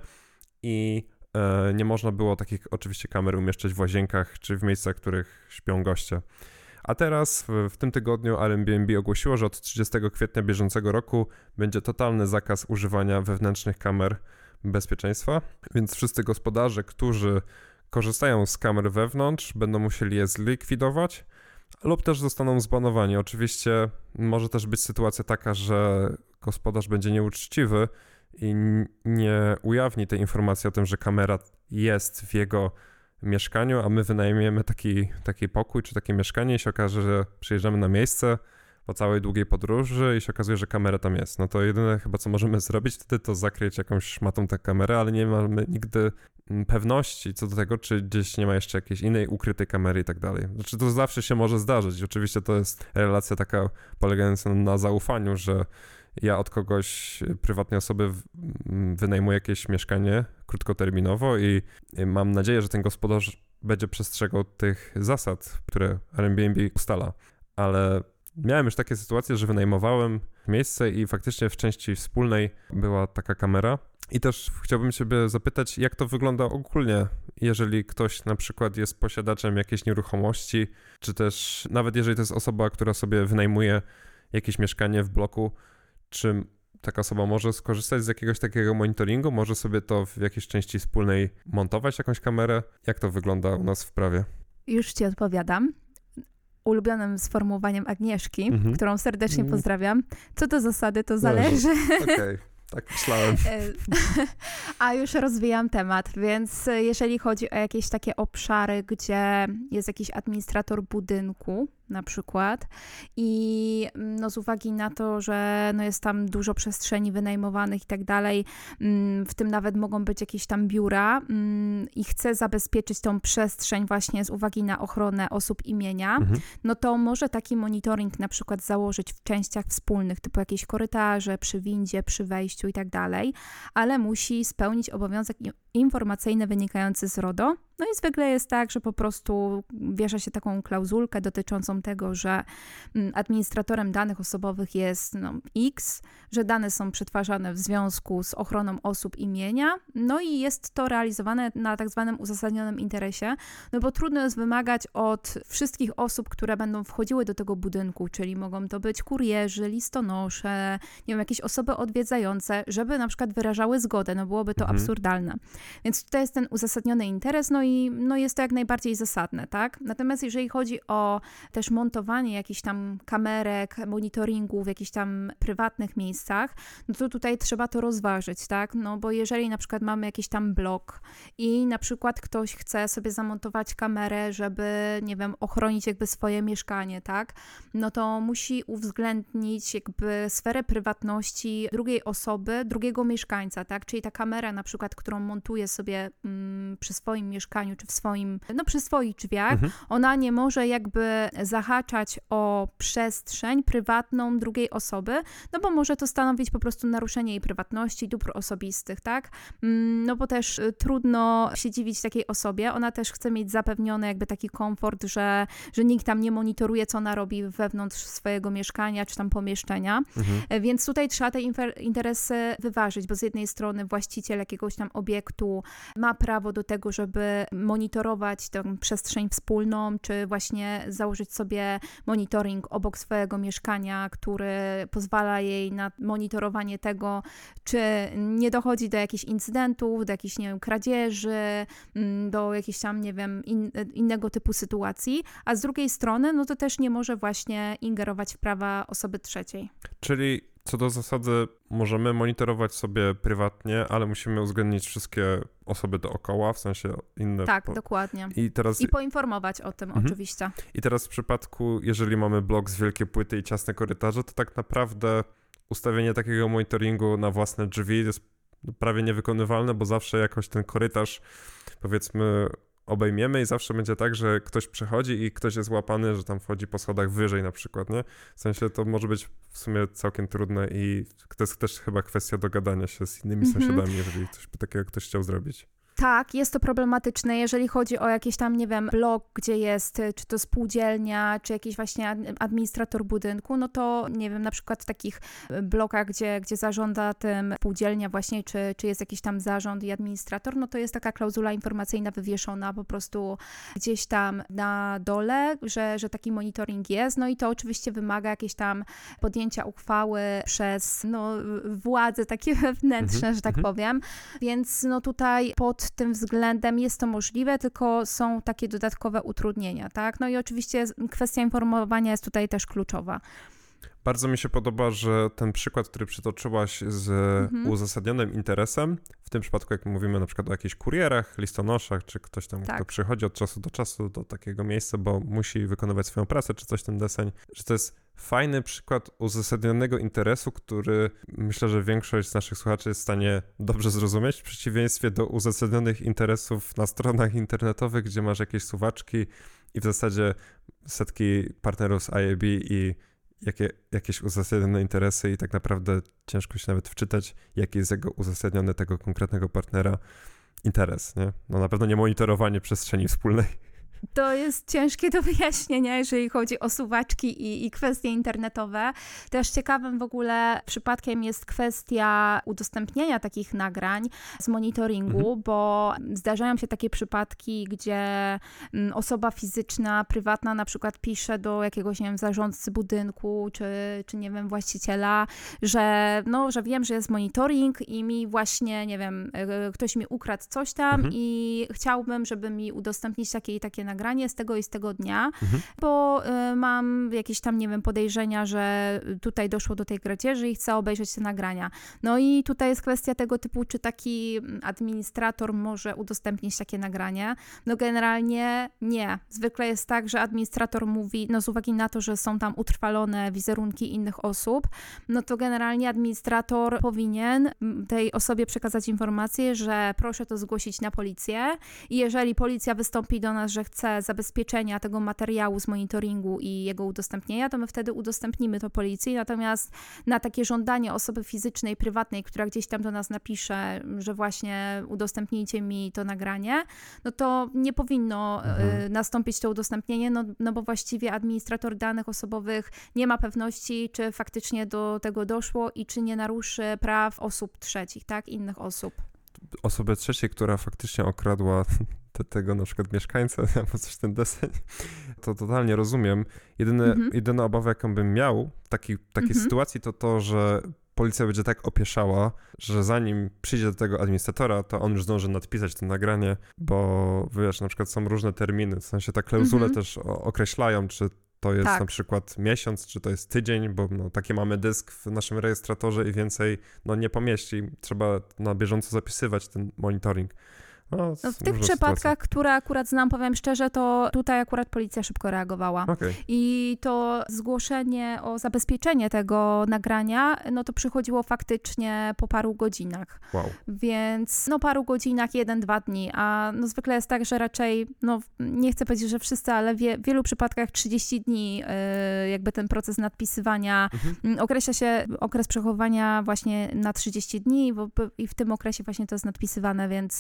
i e, nie można było takich oczywiście kamer umieszczać w łazienkach czy w miejscach, w których śpią goście. A teraz w, w tym tygodniu Airbnb ogłosiło, że od trzydziestego kwietnia bieżącego roku będzie totalny zakaz używania wewnętrznych kamer bezpieczeństwa, więc wszyscy gospodarze, którzy korzystają z kamer wewnątrz, będą musieli je zlikwidować lub też zostaną zbanowani. Oczywiście może też być sytuacja taka, że gospodarz będzie nieuczciwy i nie ujawni tej informacji o tym, że kamera jest w jego mieszkaniu, a my wynajmiemy taki, taki pokój czy takie mieszkanie i się okaże, że przyjeżdżamy na miejsce po całej długiej podróży i się okazuje, że kamera tam jest. No to jedyne chyba, co możemy zrobić wtedy, to zakryć jakąś szmatą tę kamerę, ale nie mamy nigdy pewności co do tego, czy gdzieś nie ma jeszcze jakiejś innej ukrytej kamery i tak dalej. Znaczy to zawsze się może zdarzyć. Oczywiście to jest relacja taka polegająca na zaufaniu, że ja od kogoś, prywatnej osoby wynajmuję jakieś mieszkanie krótkoterminowo i mam nadzieję, że ten gospodarz będzie przestrzegał tych zasad, które Airbnb ustala. Ale miałem już takie sytuacje, że wynajmowałem miejsce i faktycznie w części wspólnej była taka kamera. I też chciałbym Ciebie zapytać, jak to wygląda ogólnie, jeżeli ktoś na przykład jest posiadaczem jakiejś nieruchomości, czy też nawet jeżeli to jest osoba, która sobie wynajmuje jakieś mieszkanie w bloku, czy taka osoba może skorzystać z jakiegoś takiego monitoringu, może sobie to w jakiejś części wspólnej montować, jakąś kamerę? Jak to wygląda u nas w prawie? Już Ci odpowiadam. Ulubionym sformułowaniem Agnieszki, mhm. którą serdecznie mhm. pozdrawiam. Co do zasady, to zależy. Okej. Okay. Tak myślałem. A już rozwijam temat, więc jeżeli chodzi o jakieś takie obszary, gdzie jest jakiś administrator budynku na przykład i no z uwagi na to, że no jest tam dużo przestrzeni wynajmowanych i tak dalej, w tym nawet mogą być jakieś tam biura i chce zabezpieczyć tą przestrzeń właśnie z uwagi na ochronę osób i mienia, mhm. no to może taki monitoring na przykład założyć w częściach wspólnych, typu jakieś korytarze, przy windzie, przy wejściu i tak dalej, ale musi spełnić obowiązek informacyjny wynikający z RODO. No i zwykle jest tak, że po prostu wiesza się taką klauzulkę dotyczącą tego, że administratorem danych osobowych jest no, X, że dane są przetwarzane w związku z ochroną osób i mienia, no i jest to realizowane na tak zwanym uzasadnionym interesie, no bo trudno jest wymagać od wszystkich osób, które będą wchodziły do tego budynku, czyli mogą to być kurierzy, listonosze, nie wiem, jakieś osoby odwiedzające, żeby na przykład wyrażały zgodę, no byłoby to mhm. absurdalne. Więc tutaj jest ten uzasadniony interes, no i no jest to jak najbardziej zasadne, tak? Natomiast jeżeli chodzi o też montowanie jakichś tam kamerek, monitoringu w jakichś tam prywatnych miejscach, no to tutaj trzeba to rozważyć, tak? No bo jeżeli na przykład mamy jakiś tam blok i na przykład ktoś chce sobie zamontować kamerę, żeby, nie wiem, ochronić jakby swoje mieszkanie, tak? No to musi uwzględnić jakby sferę prywatności drugiej osoby, drugiego mieszkańca, tak? Czyli ta kamera na przykład, którą montuje sobie mm, przy swoim mieszkaniu, czy w swoim, no przy swoich drzwiach, mhm. ona nie może jakby zahaczać o przestrzeń prywatną drugiej osoby, no bo może to stanowić po prostu naruszenie jej prywatności, dóbr osobistych, tak? No bo też trudno się dziwić takiej osobie, ona też chce mieć zapewniony jakby taki komfort, że, że nikt tam nie monitoruje, co ona robi wewnątrz swojego mieszkania, czy tam pomieszczenia, mhm. więc tutaj trzeba te interesy wyważyć, bo z jednej strony właściciel jakiegoś tam obiektu ma prawo do tego, żeby monitorować tę przestrzeń wspólną, czy właśnie założyć sobie monitoring obok swojego mieszkania, który pozwala jej na monitorowanie tego, czy nie dochodzi do jakichś incydentów, do jakichś, nie wiem, kradzieży, do jakichś tam, nie wiem, in, innego typu sytuacji, a z drugiej strony, no to też nie może właśnie ingerować w prawa osoby trzeciej. Czyli Co do zasady możemy monitorować sobie prywatnie, ale musimy uwzględnić wszystkie osoby dookoła, w sensie inne... Tak, po... dokładnie. I, teraz... I poinformować o tym mhm. oczywiście. I teraz w przypadku, jeżeli mamy blok z wielkiej płyty i ciasne korytarze, to tak naprawdę ustawienie takiego monitoringu na własne drzwi jest prawie niewykonywalne, bo zawsze jakoś ten korytarz, powiedzmy, obejmiemy i zawsze będzie tak, że ktoś przechodzi i ktoś jest łapany, że tam wchodzi po schodach wyżej na przykład, nie? W sensie to może być w sumie całkiem trudne i to jest też chyba kwestia dogadania się z innymi mhm. sąsiadami, jeżeli coś by takiego ktoś chciał zrobić. Tak, jest to problematyczne, jeżeli chodzi o jakiś tam, nie wiem, blok, gdzie jest, czy to spółdzielnia, czy jakiś właśnie administrator budynku, no to, nie wiem, na przykład w takich blokach, gdzie, gdzie zarządza tym spółdzielnia właśnie, czy, czy jest jakiś tam zarząd i administrator, no to jest taka klauzula informacyjna wywieszona po prostu gdzieś tam na dole, że, że taki monitoring jest, no i to oczywiście wymaga jakieś tam podjęcia uchwały przez, no, władze takie wewnętrzne, mhm. że tak mhm. powiem, więc no tutaj pod tym względem jest to możliwe, tylko są takie dodatkowe utrudnienia, tak? No i oczywiście kwestia informowania jest tutaj też kluczowa. Bardzo mi się podoba, że ten przykład, który przytoczyłaś z mhm. uzasadnionym interesem, w tym przypadku jak mówimy na przykład o jakichś kurierach, listonoszach, czy ktoś tam, tak. kto przychodzi od czasu do czasu do takiego miejsca, bo musi wykonywać swoją pracę, czy coś ten deseń, że to jest fajny przykład uzasadnionego interesu, który myślę, że większość z naszych słuchaczy jest w stanie dobrze zrozumieć, w przeciwieństwie do uzasadnionych interesów na stronach internetowych, gdzie masz jakieś suwaczki i w zasadzie setki partnerów z I A B i jakie, jakieś uzasadnione interesy i tak naprawdę ciężko się nawet wczytać, jaki jest jego uzasadniony tego konkretnego partnera interes, nie? No na pewno nie monitorowanie przestrzeni wspólnej. To jest ciężkie do wyjaśnienia, jeżeli chodzi o suwaczki i, i kwestie internetowe. Też ciekawym w ogóle przypadkiem jest kwestia udostępnienia takich nagrań z monitoringu, mhm. bo zdarzają się takie przypadki, gdzie osoba fizyczna, prywatna na przykład pisze do jakiegoś, nie wiem, zarządcy budynku, czy, czy nie wiem, właściciela, że no, że wiem, że jest monitoring i mi właśnie, nie wiem, ktoś mi ukradł coś tam mhm. i chciałbym, żeby mi udostępnić takie i takie nagranie z tego i z tego dnia, mhm. bo y, mam jakieś tam, nie wiem, podejrzenia, że tutaj doszło do tej kradzieży i chcę obejrzeć te nagrania. No i tutaj jest kwestia tego typu, czy taki administrator może udostępnić takie nagranie. No generalnie nie. Zwykle jest tak, że administrator mówi, no z uwagi na to, że są tam utrwalone wizerunki innych osób, no to generalnie administrator powinien tej osobie przekazać informację, że proszę to zgłosić na policję i jeżeli policja wystąpi do nas, że chce zabezpieczenia tego materiału z monitoringu i jego udostępnienia, to my wtedy udostępnimy to policji, natomiast na takie żądanie osoby fizycznej, prywatnej, która gdzieś tam do nas napisze, że właśnie udostępnijcie mi to nagranie, no to nie powinno mhm. y, nastąpić to udostępnienie, no, no bo właściwie administrator danych osobowych nie ma pewności, czy faktycznie do tego doszło i czy nie naruszy praw osób trzecich, tak, innych osób. Osobę trzeciej, która faktycznie okradła te, tego na przykład mieszkańca, albo coś ten deseń, to totalnie rozumiem. Jedyne, mhm. Jedyna obawa, jaką bym miał w taki, takiej mhm. sytuacji, to to, że policja będzie tak opieszała, że zanim przyjdzie do tego administratora, to on już zdąży nadpisać to nagranie, bo wiesz, na przykład są różne terminy, w sensie te klauzule mhm. też określają, czy to jest tak. na przykład miesiąc, czy to jest tydzień, bo no, taki mamy dysk w naszym rejestratorze i więcej no, nie pomieści. Trzeba na bieżąco zapisywać ten monitoring. No, no w tych przypadkach, sytuacja. które akurat znam, powiem szczerze, to tutaj akurat policja szybko reagowała. Okay. I to zgłoszenie o zabezpieczenie tego nagrania, no to przychodziło faktycznie po paru godzinach. Wow. Więc no paru godzinach, jeden, dwa dni, a no zwykle jest tak, że raczej, no nie chcę powiedzieć, że wszyscy, ale w wie, wielu przypadkach trzydzieści dni yy, jakby ten proces nadpisywania, mhm. określa się okres przechowywania właśnie na trzydzieści dni bo, i w tym okresie właśnie to jest nadpisywane, więc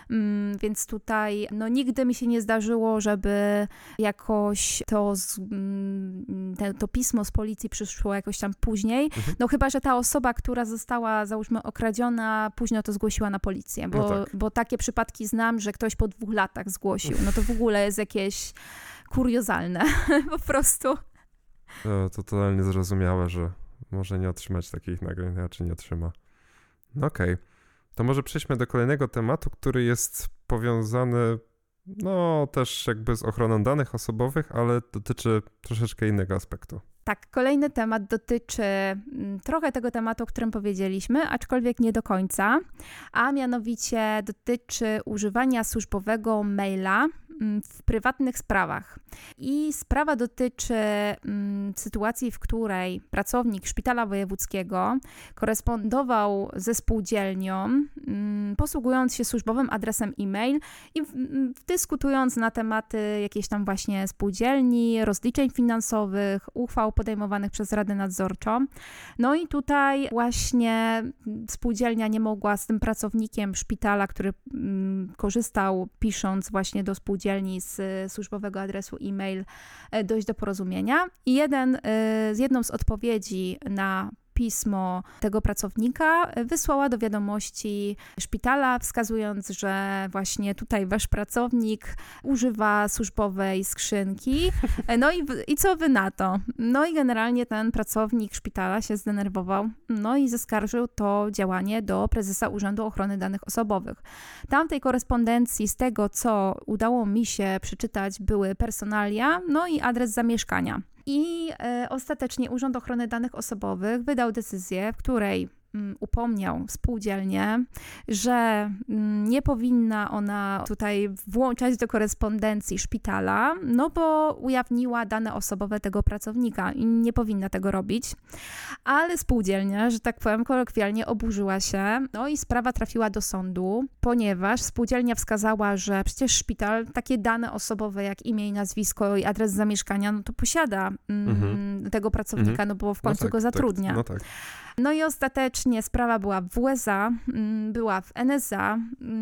Więc tutaj no, nigdy mi się nie zdarzyło, żeby jakoś to, z, te, to pismo z policji przyszło jakoś tam później. Mhm. No chyba, że ta osoba, która została załóżmy okradziona, późno to zgłosiła na policję, bo, no tak. bo takie przypadki znam, że ktoś po dwóch latach zgłosił. No to w ogóle jest jakieś kuriozalne po prostu. To, to totalnie zrozumiałe, że może nie otrzymać takich nagrań, a czy nie otrzyma. No okej. Okay. To może przejdźmy do kolejnego tematu, który jest powiązany, no też jakby z ochroną danych osobowych, ale dotyczy troszeczkę innego aspektu. Tak, kolejny temat dotyczy trochę tego tematu, o którym powiedzieliśmy, aczkolwiek nie do końca, a mianowicie dotyczy używania służbowego maila w prywatnych sprawach. I sprawa dotyczy mm, sytuacji, w której pracownik szpitala wojewódzkiego korespondował ze spółdzielnią, mm, posługując się służbowym adresem e-mail i w, w, dyskutując na tematy jakiejś tam właśnie spółdzielni, rozliczeń finansowych, uchwał podejmowanych przez Radę Nadzorczą. No i tutaj właśnie spółdzielnia nie mogła z tym pracownikiem szpitala, który mm, korzystał pisząc właśnie do spółdzielni z służbowego adresu e-mail, dojść do porozumienia. I jeden, z jedną z odpowiedzi na pismo tego pracownika wysłała do wiadomości szpitala, wskazując, że właśnie tutaj wasz pracownik używa służbowej skrzynki. No i, i co wy na to? No i generalnie ten pracownik szpitala się zdenerwował, no i zaskarżył to działanie do prezesa Urzędu Ochrony Danych Osobowych. Tam tej korespondencji z tego, co udało mi się przeczytać, były personalia, no i adres zamieszkania. I e, ostatecznie Urząd Ochrony Danych Osobowych wydał decyzję, w której mm, upomniał spółdzielnię, że mm, nie powinna ona tutaj włączać do korespondencji szpitala, no bo ujawniła dane osobowe tego pracownika i nie powinna tego robić. Ale spółdzielnia, że tak powiem kolokwialnie, oburzyła się, no i sprawa trafiła do sądu, ponieważ spółdzielnia wskazała, że przecież szpital takie dane osobowe jak imię i nazwisko i adres zamieszkania, no to posiada mm, mhm. tego pracownika, mhm. no bo w końcu no tak, go zatrudnia. Tak, no tak. No i ostatecznie sprawa była w U S A, była w N S A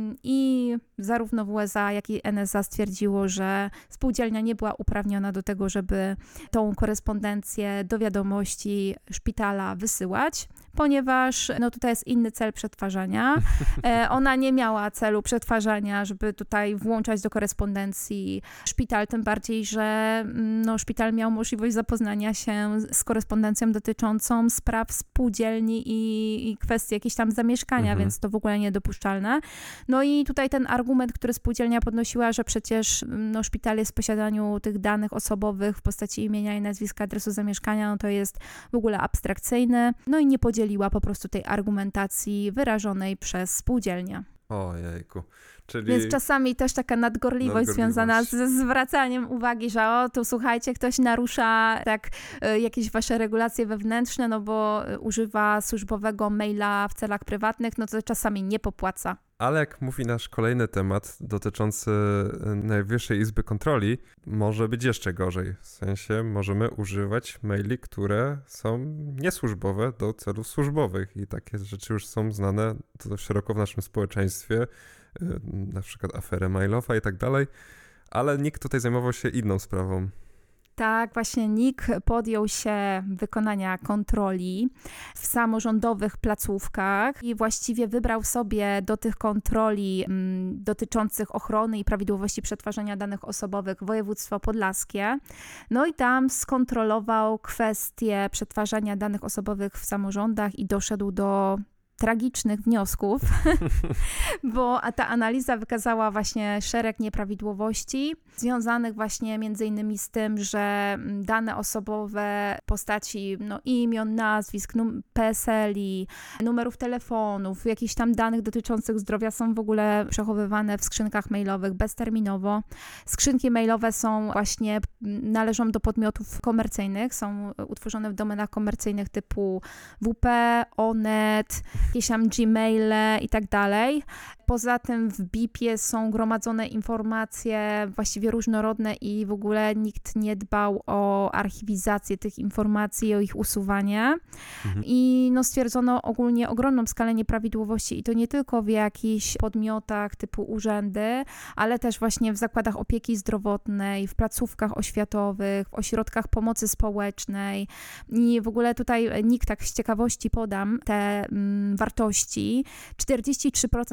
i zarówno w U S A, jak i N S A stwierdziło, że spółdzielnia nie była uprawniona do tego, żeby tą korespondencję do wiadomości szpitala wysyłać, ponieważ no tutaj jest inny cel przetwarzania. Ona nie miała celu przetwarzania, żeby tutaj włączać do korespondencji szpital, tym bardziej, że no, szpital miał możliwość zapoznania się z korespondencją dotyczącą spraw spółdzielni i, i kwestii jakichś tam zamieszkania, mhm. więc to w ogóle niedopuszczalne. No i tutaj ten argument, który spółdzielnia podnosiła, że przecież no, szpital jest w posiadaniu tych danych osobowych w postaci imienia i nazwiska, adresu zamieszkania, no to jest w ogóle abstrakcyjny. No i nie podzieliła po prostu tej argumentacji wyrażonej przez spółdzielnię. Ojejku. Czyli... Więc czasami też taka nadgorliwość, nadgorliwość związana ze zwracaniem uwagi, że o, tu słuchajcie, ktoś narusza tak y, jakieś wasze regulacje wewnętrzne, no bo y, używa służbowego maila w celach prywatnych, no to czasami nie popłaca. Ale jak mówi nasz kolejny temat dotyczący Najwyższej Izby Kontroli, może być jeszcze gorzej. W sensie możemy używać maili, które są niesłużbowe do celów służbowych i takie rzeczy już są znane szeroko w naszym społeczeństwie, na przykład aferę mailowa i tak dalej, ale nikt tutaj zajmował się inną sprawą. Tak, właśnie N I K podjął się wykonania kontroli w samorządowych placówkach i właściwie wybrał sobie do tych kontroli m, dotyczących ochrony i prawidłowości przetwarzania danych osobowych województwo podlaskie. No i tam skontrolował kwestię przetwarzania danych osobowych w samorządach i doszedł do tragicznych wniosków, bo ta analiza wykazała właśnie szereg nieprawidłowości związanych właśnie między innymi z tym, że dane osobowe w postaci no, imion, nazwisk, num- P E S L i numerów telefonów, jakichś tam danych dotyczących zdrowia są w ogóle przechowywane w skrzynkach mailowych bezterminowo. Skrzynki mailowe są właśnie, należą do podmiotów komercyjnych, są utworzone w domenach komercyjnych typu W P, Onet, jakieś tam Gmaile i tak dalej. Poza tym w B I P-ie są gromadzone informacje właściwie różnorodne i w ogóle nikt nie dbał o archiwizację tych informacji, o ich usuwanie. Mhm. I no stwierdzono ogólnie ogromną skalę nieprawidłowości i to nie tylko w jakichś podmiotach typu urzędy, ale też właśnie w zakładach opieki zdrowotnej, w placówkach oświatowych, w ośrodkach pomocy społecznej. I w ogóle tutaj nikt, tak z ciekawości podam te mm, wartości. czterdzieści trzy procent placówek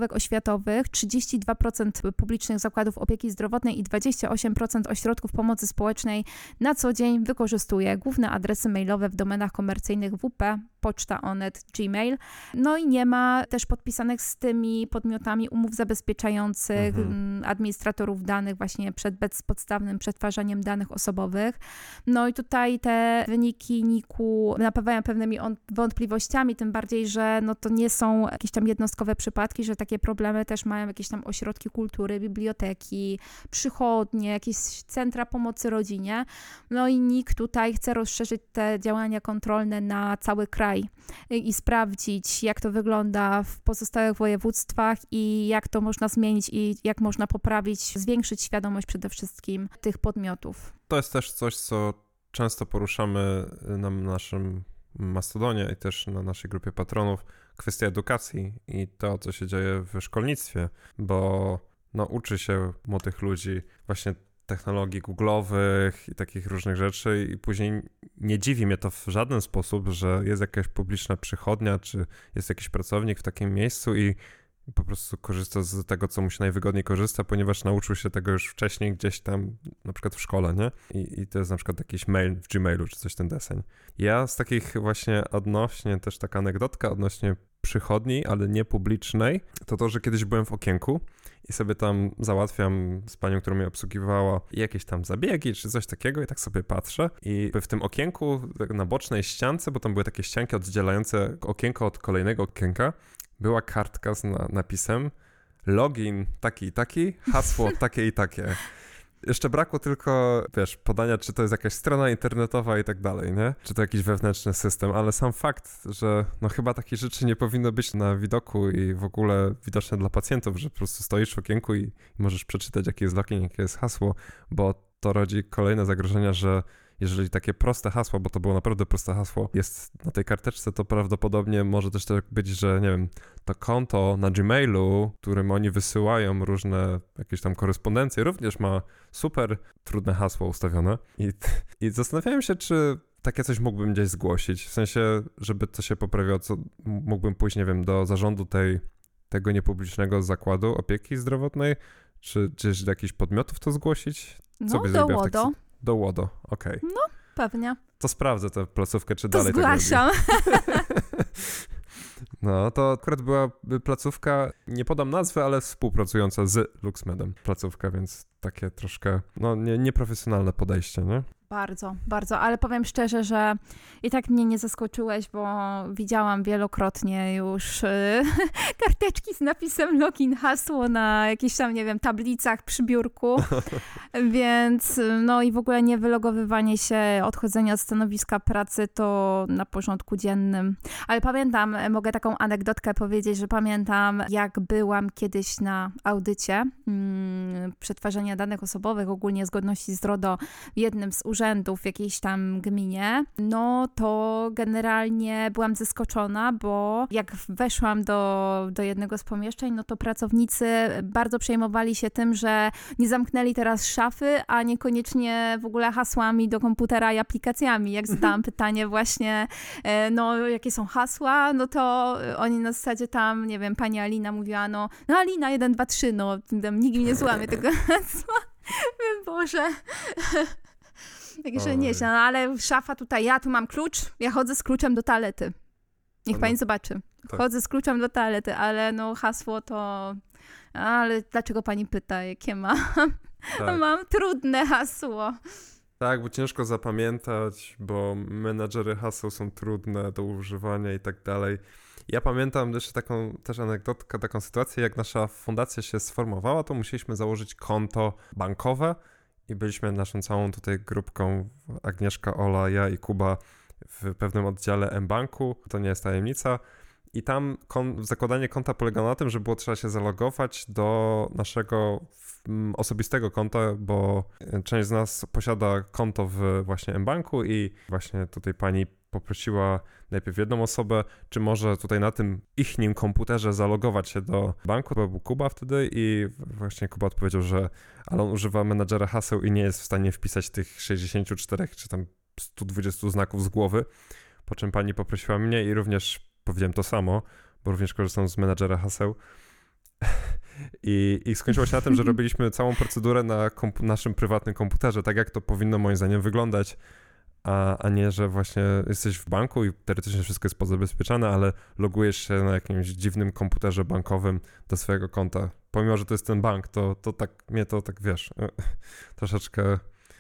placówek oświatowych, trzydzieści dwa procent publicznych zakładów opieki zdrowotnej i dwadzieścia osiem procent ośrodków pomocy społecznej na co dzień wykorzystuje główne adresy mailowe w domenach komercyjnych W P, Poczta, Onet, Gmail. No i nie ma też podpisanych z tymi podmiotami umów zabezpieczających mhm. administratorów danych właśnie przed bezpodstawnym przetwarzaniem danych osobowych. No i tutaj te wyniki N I K-u napawają pewnymi wątpliwościami, tym bardziej, że no to nie są jakieś tam jednostkowe przypadki, że takie problemy też mają jakieś tam ośrodki kultury, biblioteki, przychodnie, jakieś centra pomocy rodzinie. No i N I K tutaj chce rozszerzyć te działania kontrolne na cały kraj i sprawdzić, jak to wygląda w pozostałych województwach i jak to można zmienić i jak można poprawić, zwiększyć świadomość przede wszystkim tych podmiotów. To jest też coś, co często poruszamy na naszym Mastodonie i też na naszej grupie patronów, kwestia edukacji i to, co się dzieje w szkolnictwie, bo no, uczy się młodych ludzi właśnie technologii googlowych i takich różnych rzeczy i później nie dziwi mnie to w żaden sposób, że jest jakaś publiczna przychodnia, czy jest jakiś pracownik w takim miejscu i po prostu korzysta z tego, co mu się najwygodniej korzysta, ponieważ nauczył się tego już wcześniej gdzieś tam, na przykład w szkole, nie? I, i to jest na przykład jakiś mail w Gmailu, czy coś ten deseń. Ja z takich właśnie odnośnie, też taka anegdotka odnośnie przychodni, ale nie publicznej, to to, że kiedyś byłem w okienku i sobie tam załatwiam z panią, która mnie obsługiwała, jakieś tam zabiegi czy coś takiego i tak sobie patrzę i w tym okienku na bocznej ściance, bo tam były takie ścianki oddzielające okienko od kolejnego okienka, była kartka z na- napisem login taki i taki, hasło takie i takie. Jeszcze brakło tylko, wiesz, podania, czy to jest jakaś strona internetowa i tak dalej, nie? Czy to jakiś wewnętrzny system, ale sam fakt, że no chyba takich rzeczy nie powinno być na widoku i w ogóle widoczne dla pacjentów, że po prostu stoisz w okienku i możesz przeczytać, jaki jest login, jakie jest hasło, bo to rodzi kolejne zagrożenia, że jeżeli takie proste hasło, bo to było naprawdę proste hasło, jest na tej karteczce, to prawdopodobnie może też tak być, że nie wiem, to konto na Gmailu, którym oni wysyłają różne jakieś tam korespondencje, również ma super trudne hasło ustawione. I, i zastanawiałem się, czy takie coś mógłbym gdzieś zgłosić, w sensie, żeby to się poprawiło, co mógłbym pójść, nie wiem, do zarządu tej, tego niepublicznego zakładu opieki zdrowotnej, czy gdzieś do jakichś podmiotów to zgłosić? Co no, byś do zrobiła w łodo. takiej... Do łodo, okej. Okay. No, pewnie. To sprawdzę tę placówkę, czy to dalej zgłaszam. tak robi. No, to akurat była placówka, nie podam nazwy, ale współpracująca z LuxMedem placówka, więc takie troszkę, no, nie, nieprofesjonalne podejście, nie? Bardzo, bardzo, ale powiem szczerze, że i tak mnie nie zaskoczyłeś, bo widziałam wielokrotnie już y, karteczki z napisem login, hasło na jakichś tam, nie wiem, tablicach przy biurku, więc no i w ogóle nie wylogowywanie się, odchodzenie od stanowiska pracy to na porządku dziennym. Ale pamiętam, mogę taką anegdotkę powiedzieć, że pamiętam, jak byłam kiedyś na audycie mm, przetwarzania danych osobowych, ogólnie zgodności z RODO w jednym z urzędów w jakiejś tam gminie, no to generalnie byłam zaskoczona, bo jak weszłam do, do jednego z pomieszczeń, no to pracownicy bardzo przejmowali się tym, że nie zamknęli teraz szafy, a niekoniecznie w ogóle hasłami do komputera i aplikacjami. Jak zadałam pytanie właśnie, no jakie są hasła, no to oni na zasadzie tam, nie wiem, pani Alina mówiła, no, no Alina jeden, dwa, trzy, no nikt mi nie złamie tego hasła. Boże. Także nieźle, no ale szafa tutaj, ja tu mam klucz, ja chodzę z kluczem do toalety. Niech no, pani zobaczy. Tak. Chodzę z kluczem do toalety, ale no hasło to... Ale dlaczego pani pyta, jakie mam? Tak. Mam trudne hasło. Tak, bo ciężko zapamiętać, bo menadżery haseł są trudne do używania i tak dalej. Ja pamiętam jeszcze taką też anegdotkę, taką sytuację, jak nasza fundacja się sformowała, to musieliśmy założyć konto bankowe i byliśmy naszą całą tutaj grupką, Agnieszka, Ola, ja i Kuba w pewnym oddziale mBanku, to nie jest tajemnica. I tam kon- zakładanie konta polegało na tym, że było trzeba się zalogować do naszego m, osobistego konta, bo część z nas posiada konto w właśnie mBanku i właśnie tutaj pani poprosiła najpierw jedną osobę, czy może tutaj na tym ichnim komputerze zalogować się do banku, to był Kuba wtedy i właśnie Kuba odpowiedział, że ale on używa menadżera haseł i nie jest w stanie wpisać tych sześćdziesięciu czterech czy tam stu dwudziestu znaków z głowy, po czym pani poprosiła mnie i również powiedziałem to samo, bo również korzystam z menadżera haseł I, I skończyło się na tym, że robiliśmy całą procedurę na kompu- naszym prywatnym komputerze, tak jak to powinno moim zdaniem wyglądać, a, a nie, że właśnie jesteś w banku i teoretycznie wszystko jest pozabezpieczane, ale logujesz się na jakimś dziwnym komputerze bankowym do swojego konta. Pomimo, że to jest ten bank, to, to tak, mnie to tak, wiesz, troszeczkę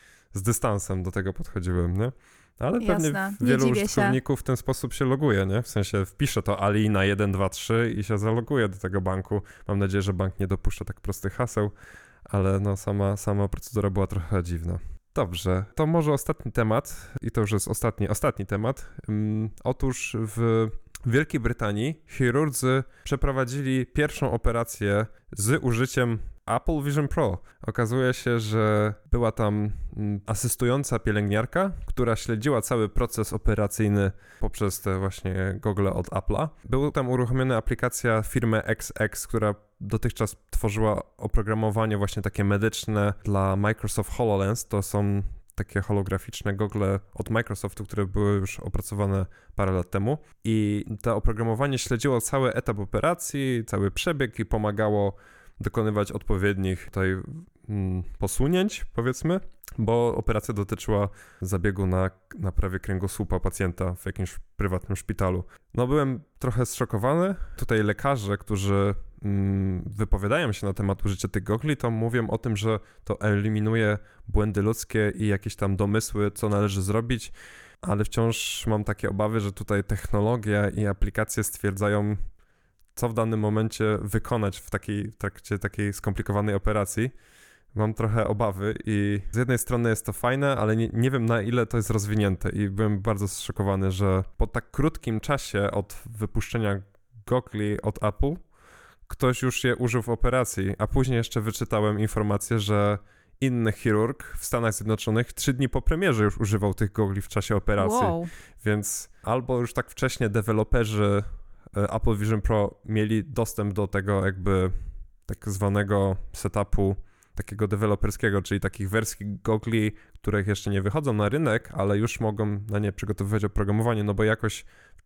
z dystansem do tego podchodziłem, nie? Ale pewnie Jasne, wielu nie dziwię użytkowników się. w ten sposób się loguje, nie? W sensie wpiszę to Ali na jeden, dwa, trzy i się zaloguje do tego banku. Mam nadzieję, że bank nie dopuszcza tak prostych haseł, ale no sama, sama procedura była trochę dziwna. Dobrze, to może ostatni temat i to już jest ostatni, ostatni temat. Um, otóż w Wielkiej Brytanii chirurdzy przeprowadzili pierwszą operację z użyciem Apple Vision Pro. Okazuje się, że była tam asystująca pielęgniarka, która śledziła cały proces operacyjny poprzez te właśnie gogle od Apple'a. Była tam uruchomiona aplikacja firmy X X, która dotychczas tworzyła oprogramowanie właśnie takie medyczne dla Microsoft HoloLens. To są takie holograficzne gogle od Microsoftu, które były już opracowane parę lat temu. I to oprogramowanie śledziło cały etap operacji, cały przebieg i pomagało dokonywać odpowiednich tutaj mm, posunięć, powiedzmy, bo operacja dotyczyła zabiegu na naprawie kręgosłupa pacjenta w jakimś prywatnym szpitalu. No byłem trochę zszokowany. Tutaj lekarze, którzy mm, wypowiadają się na temat użycia tych gogli, to mówią o tym, że to eliminuje błędy ludzkie i jakieś tam domysły, co należy zrobić, ale wciąż mam takie obawy, że tutaj technologia i aplikacje stwierdzają, co w danym momencie wykonać w takiej w trakcie takiej skomplikowanej operacji. Mam trochę obawy i z jednej strony jest to fajne, ale nie, nie wiem, na ile to jest rozwinięte i byłem bardzo zszokowany, że po tak krótkim czasie od wypuszczenia gogli od Apple ktoś już je użył w operacji, a później jeszcze wyczytałem informację, że inny chirurg w Stanach Zjednoczonych trzy dni po premierze już używał tych gogli w czasie operacji. Wow. Więc albo już tak wcześnie deweloperzy Apple Vision Pro mieli dostęp do tego jakby tak zwanego setupu takiego deweloperskiego, czyli takich wersji gogli, których jeszcze nie wychodzą na rynek, ale już mogą na nie przygotowywać oprogramowanie, no bo jakoś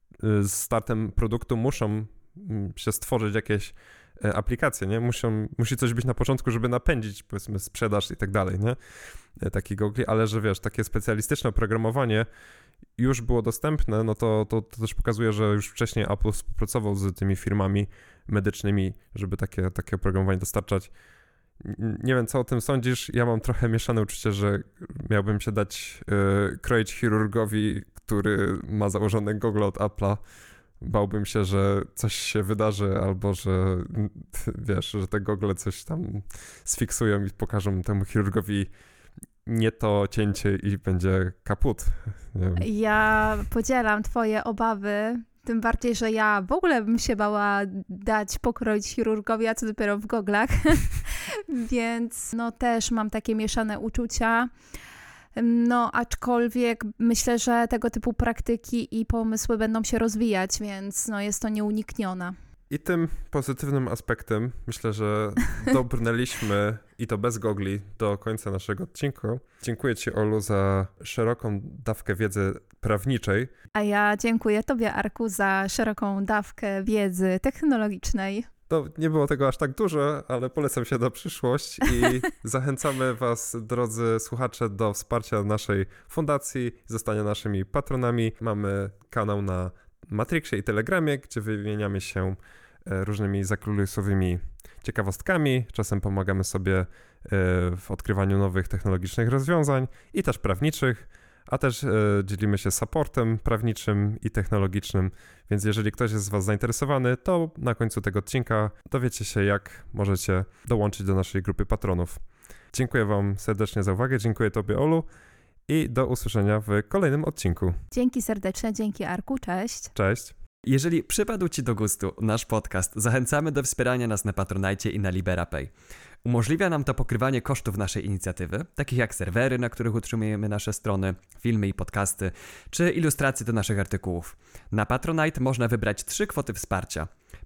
z startem produktu muszą się stworzyć jakieś aplikacje, nie? Muszą, musi coś być na początku, żeby napędzić, powiedzmy, sprzedaż i tak dalej, nie? Takich gogli, ale że wiesz, takie specjalistyczne oprogramowanie już było dostępne, no to, to, to też pokazuje, że już wcześniej Apple współpracował z tymi firmami medycznymi, żeby takie, takie oprogramowanie dostarczać. Nie wiem, co o tym sądzisz. Ja mam trochę mieszane uczucie, że miałbym się dać yy, kroić chirurgowi, który ma założone gogle od Apple'a. Bałbym się, że coś się wydarzy, albo że wiesz, że te gogle coś tam sfiksują i pokażą temu chirurgowi nie to cięcie i będzie kaput. Nie wiem. Ja podzielam twoje obawy, tym bardziej, że ja w ogóle bym się bała dać pokroić chirurgowi, a co dopiero w goglach. Więc no też mam takie mieszane uczucia. No aczkolwiek myślę, że tego typu praktyki i pomysły będą się rozwijać, więc no jest to nieuniknione. I tym pozytywnym aspektem myślę, że dobrnęliśmy i to bez gogli do końca naszego odcinka. Dziękuję Ci, Olu, za szeroką dawkę wiedzy prawniczej. A ja dziękuję Tobie, Arku, za szeroką dawkę wiedzy technologicznej. To nie było tego aż tak dużo, ale polecam się na przyszłość i zachęcamy Was, drodzy słuchacze, do wsparcia naszej fundacji, zostania naszymi patronami. Mamy kanał na Matrixie i Telegramie, gdzie wymieniamy się różnymi zakulisowymi ciekawostkami. Czasem pomagamy sobie w odkrywaniu nowych technologicznych rozwiązań i też prawniczych, a też dzielimy się supportem prawniczym i technologicznym, więc jeżeli ktoś jest z Was zainteresowany, to na końcu tego odcinka dowiecie się, jak możecie dołączyć do naszej grupy patronów. Dziękuję Wam serdecznie za uwagę, dziękuję Tobie, Olu, i do usłyszenia w kolejnym odcinku. Dzięki serdeczne, dzięki, Arku, cześć. Cześć. Jeżeli przypadł Ci do gustu nasz podcast, zachęcamy do wspierania nas na Patronite i na LiberaPay. Umożliwia nam to pokrywanie kosztów naszej inicjatywy, takich jak serwery, na których utrzymujemy nasze strony, filmy i podcasty, czy ilustracje do naszych artykułów. Na Patronite można wybrać trzy kwoty wsparcia.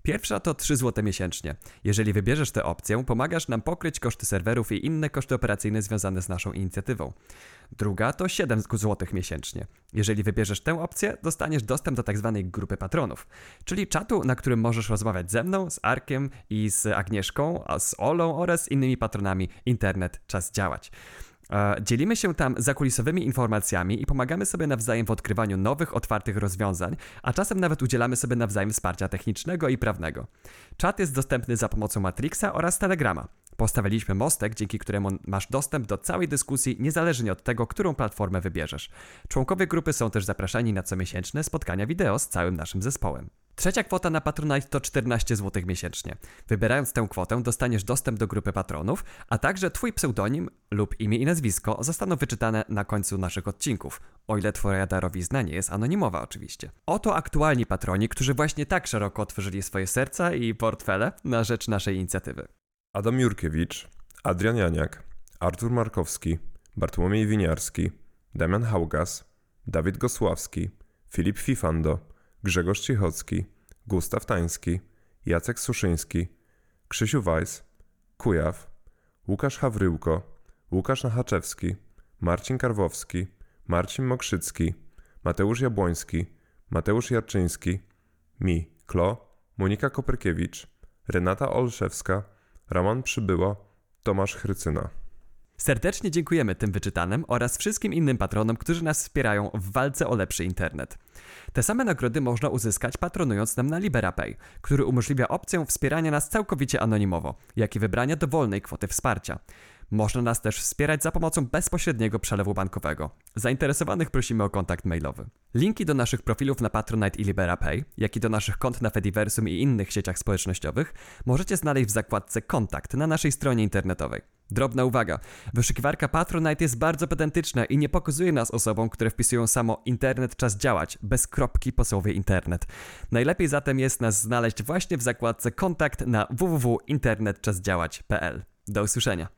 Pierwsza to trzy złote miesięcznie. Jeżeli wybierzesz tę opcję, pomagasz nam pokryć koszty serwerów i inne koszty operacyjne związane z naszą inicjatywą. Druga to siedem złotych miesięcznie. Jeżeli wybierzesz tę opcję, dostaniesz dostęp do tzw. grupy patronów, czyli czatu, na którym możesz rozmawiać ze mną, z Arkiem i z Agnieszką, a z Olą oraz innymi patronami Internet Czas Działać. Dzielimy się tam zakulisowymi informacjami i pomagamy sobie nawzajem w odkrywaniu nowych, otwartych rozwiązań, a czasem nawet udzielamy sobie nawzajem wsparcia technicznego i prawnego. Czat jest dostępny za pomocą Matrixa oraz Telegrama. Postawiliśmy mostek, dzięki któremu masz dostęp do całej dyskusji, niezależnie od tego, którą platformę wybierzesz. Członkowie grupy są też zapraszani na comiesięczne spotkania wideo z całym naszym zespołem. Trzecia kwota na Patronite to czternaście złotych miesięcznie. Wybierając tę kwotę, dostaniesz dostęp do grupy patronów, a także twój pseudonim lub imię i nazwisko zostaną wyczytane na końcu naszych odcinków, o ile twoja darowizna nie jest anonimowa oczywiście. Oto aktualni patroni, którzy właśnie tak szeroko otworzyli swoje serca i portfele na rzecz naszej inicjatywy. Adam Jurkiewicz, Adrian Janiak, Artur Markowski, Bartłomiej Winiarski, Damian Haugas, Dawid Gosławski, Filip Fifando, Grzegorz Cichocki, Gustaw Tański, Jacek Suszyński, Krzysiu Weiss, Kujaw, Łukasz Hawryłko, Łukasz Nachaczewski, Marcin Karwowski, Marcin Mokrzycki, Mateusz Jabłoński, Mateusz Jarczyński, Mi, Klo, Monika Koperkiewicz, Renata Olszewska, Roman Przybyło, Tomasz Chrycyna. Serdecznie dziękujemy tym wyczytanym oraz wszystkim innym patronom, którzy nas wspierają w walce o lepszy internet. Te same nagrody można uzyskać patronując nam na LiberaPay, który umożliwia opcję wspierania nas całkowicie anonimowo, jak i wybrania dowolnej kwoty wsparcia. Można nas też wspierać za pomocą bezpośredniego przelewu bankowego. Zainteresowanych prosimy o kontakt mailowy. Linki do naszych profilów na Patronite i LiberaPay, jak i do naszych kont na Fediversum i innych sieciach społecznościowych możecie znaleźć w zakładce Kontakt na naszej stronie internetowej. Drobna uwaga, wyszukiwarka Patronite jest bardzo pedantyczna i nie pokazuje nas osobom, które wpisują samo Internet Czas Działać, bez kropki po słowie internet. Najlepiej zatem jest nas znaleźć właśnie w zakładce Kontakt na w w w kropka internet czas działać kropka p l. Do usłyszenia.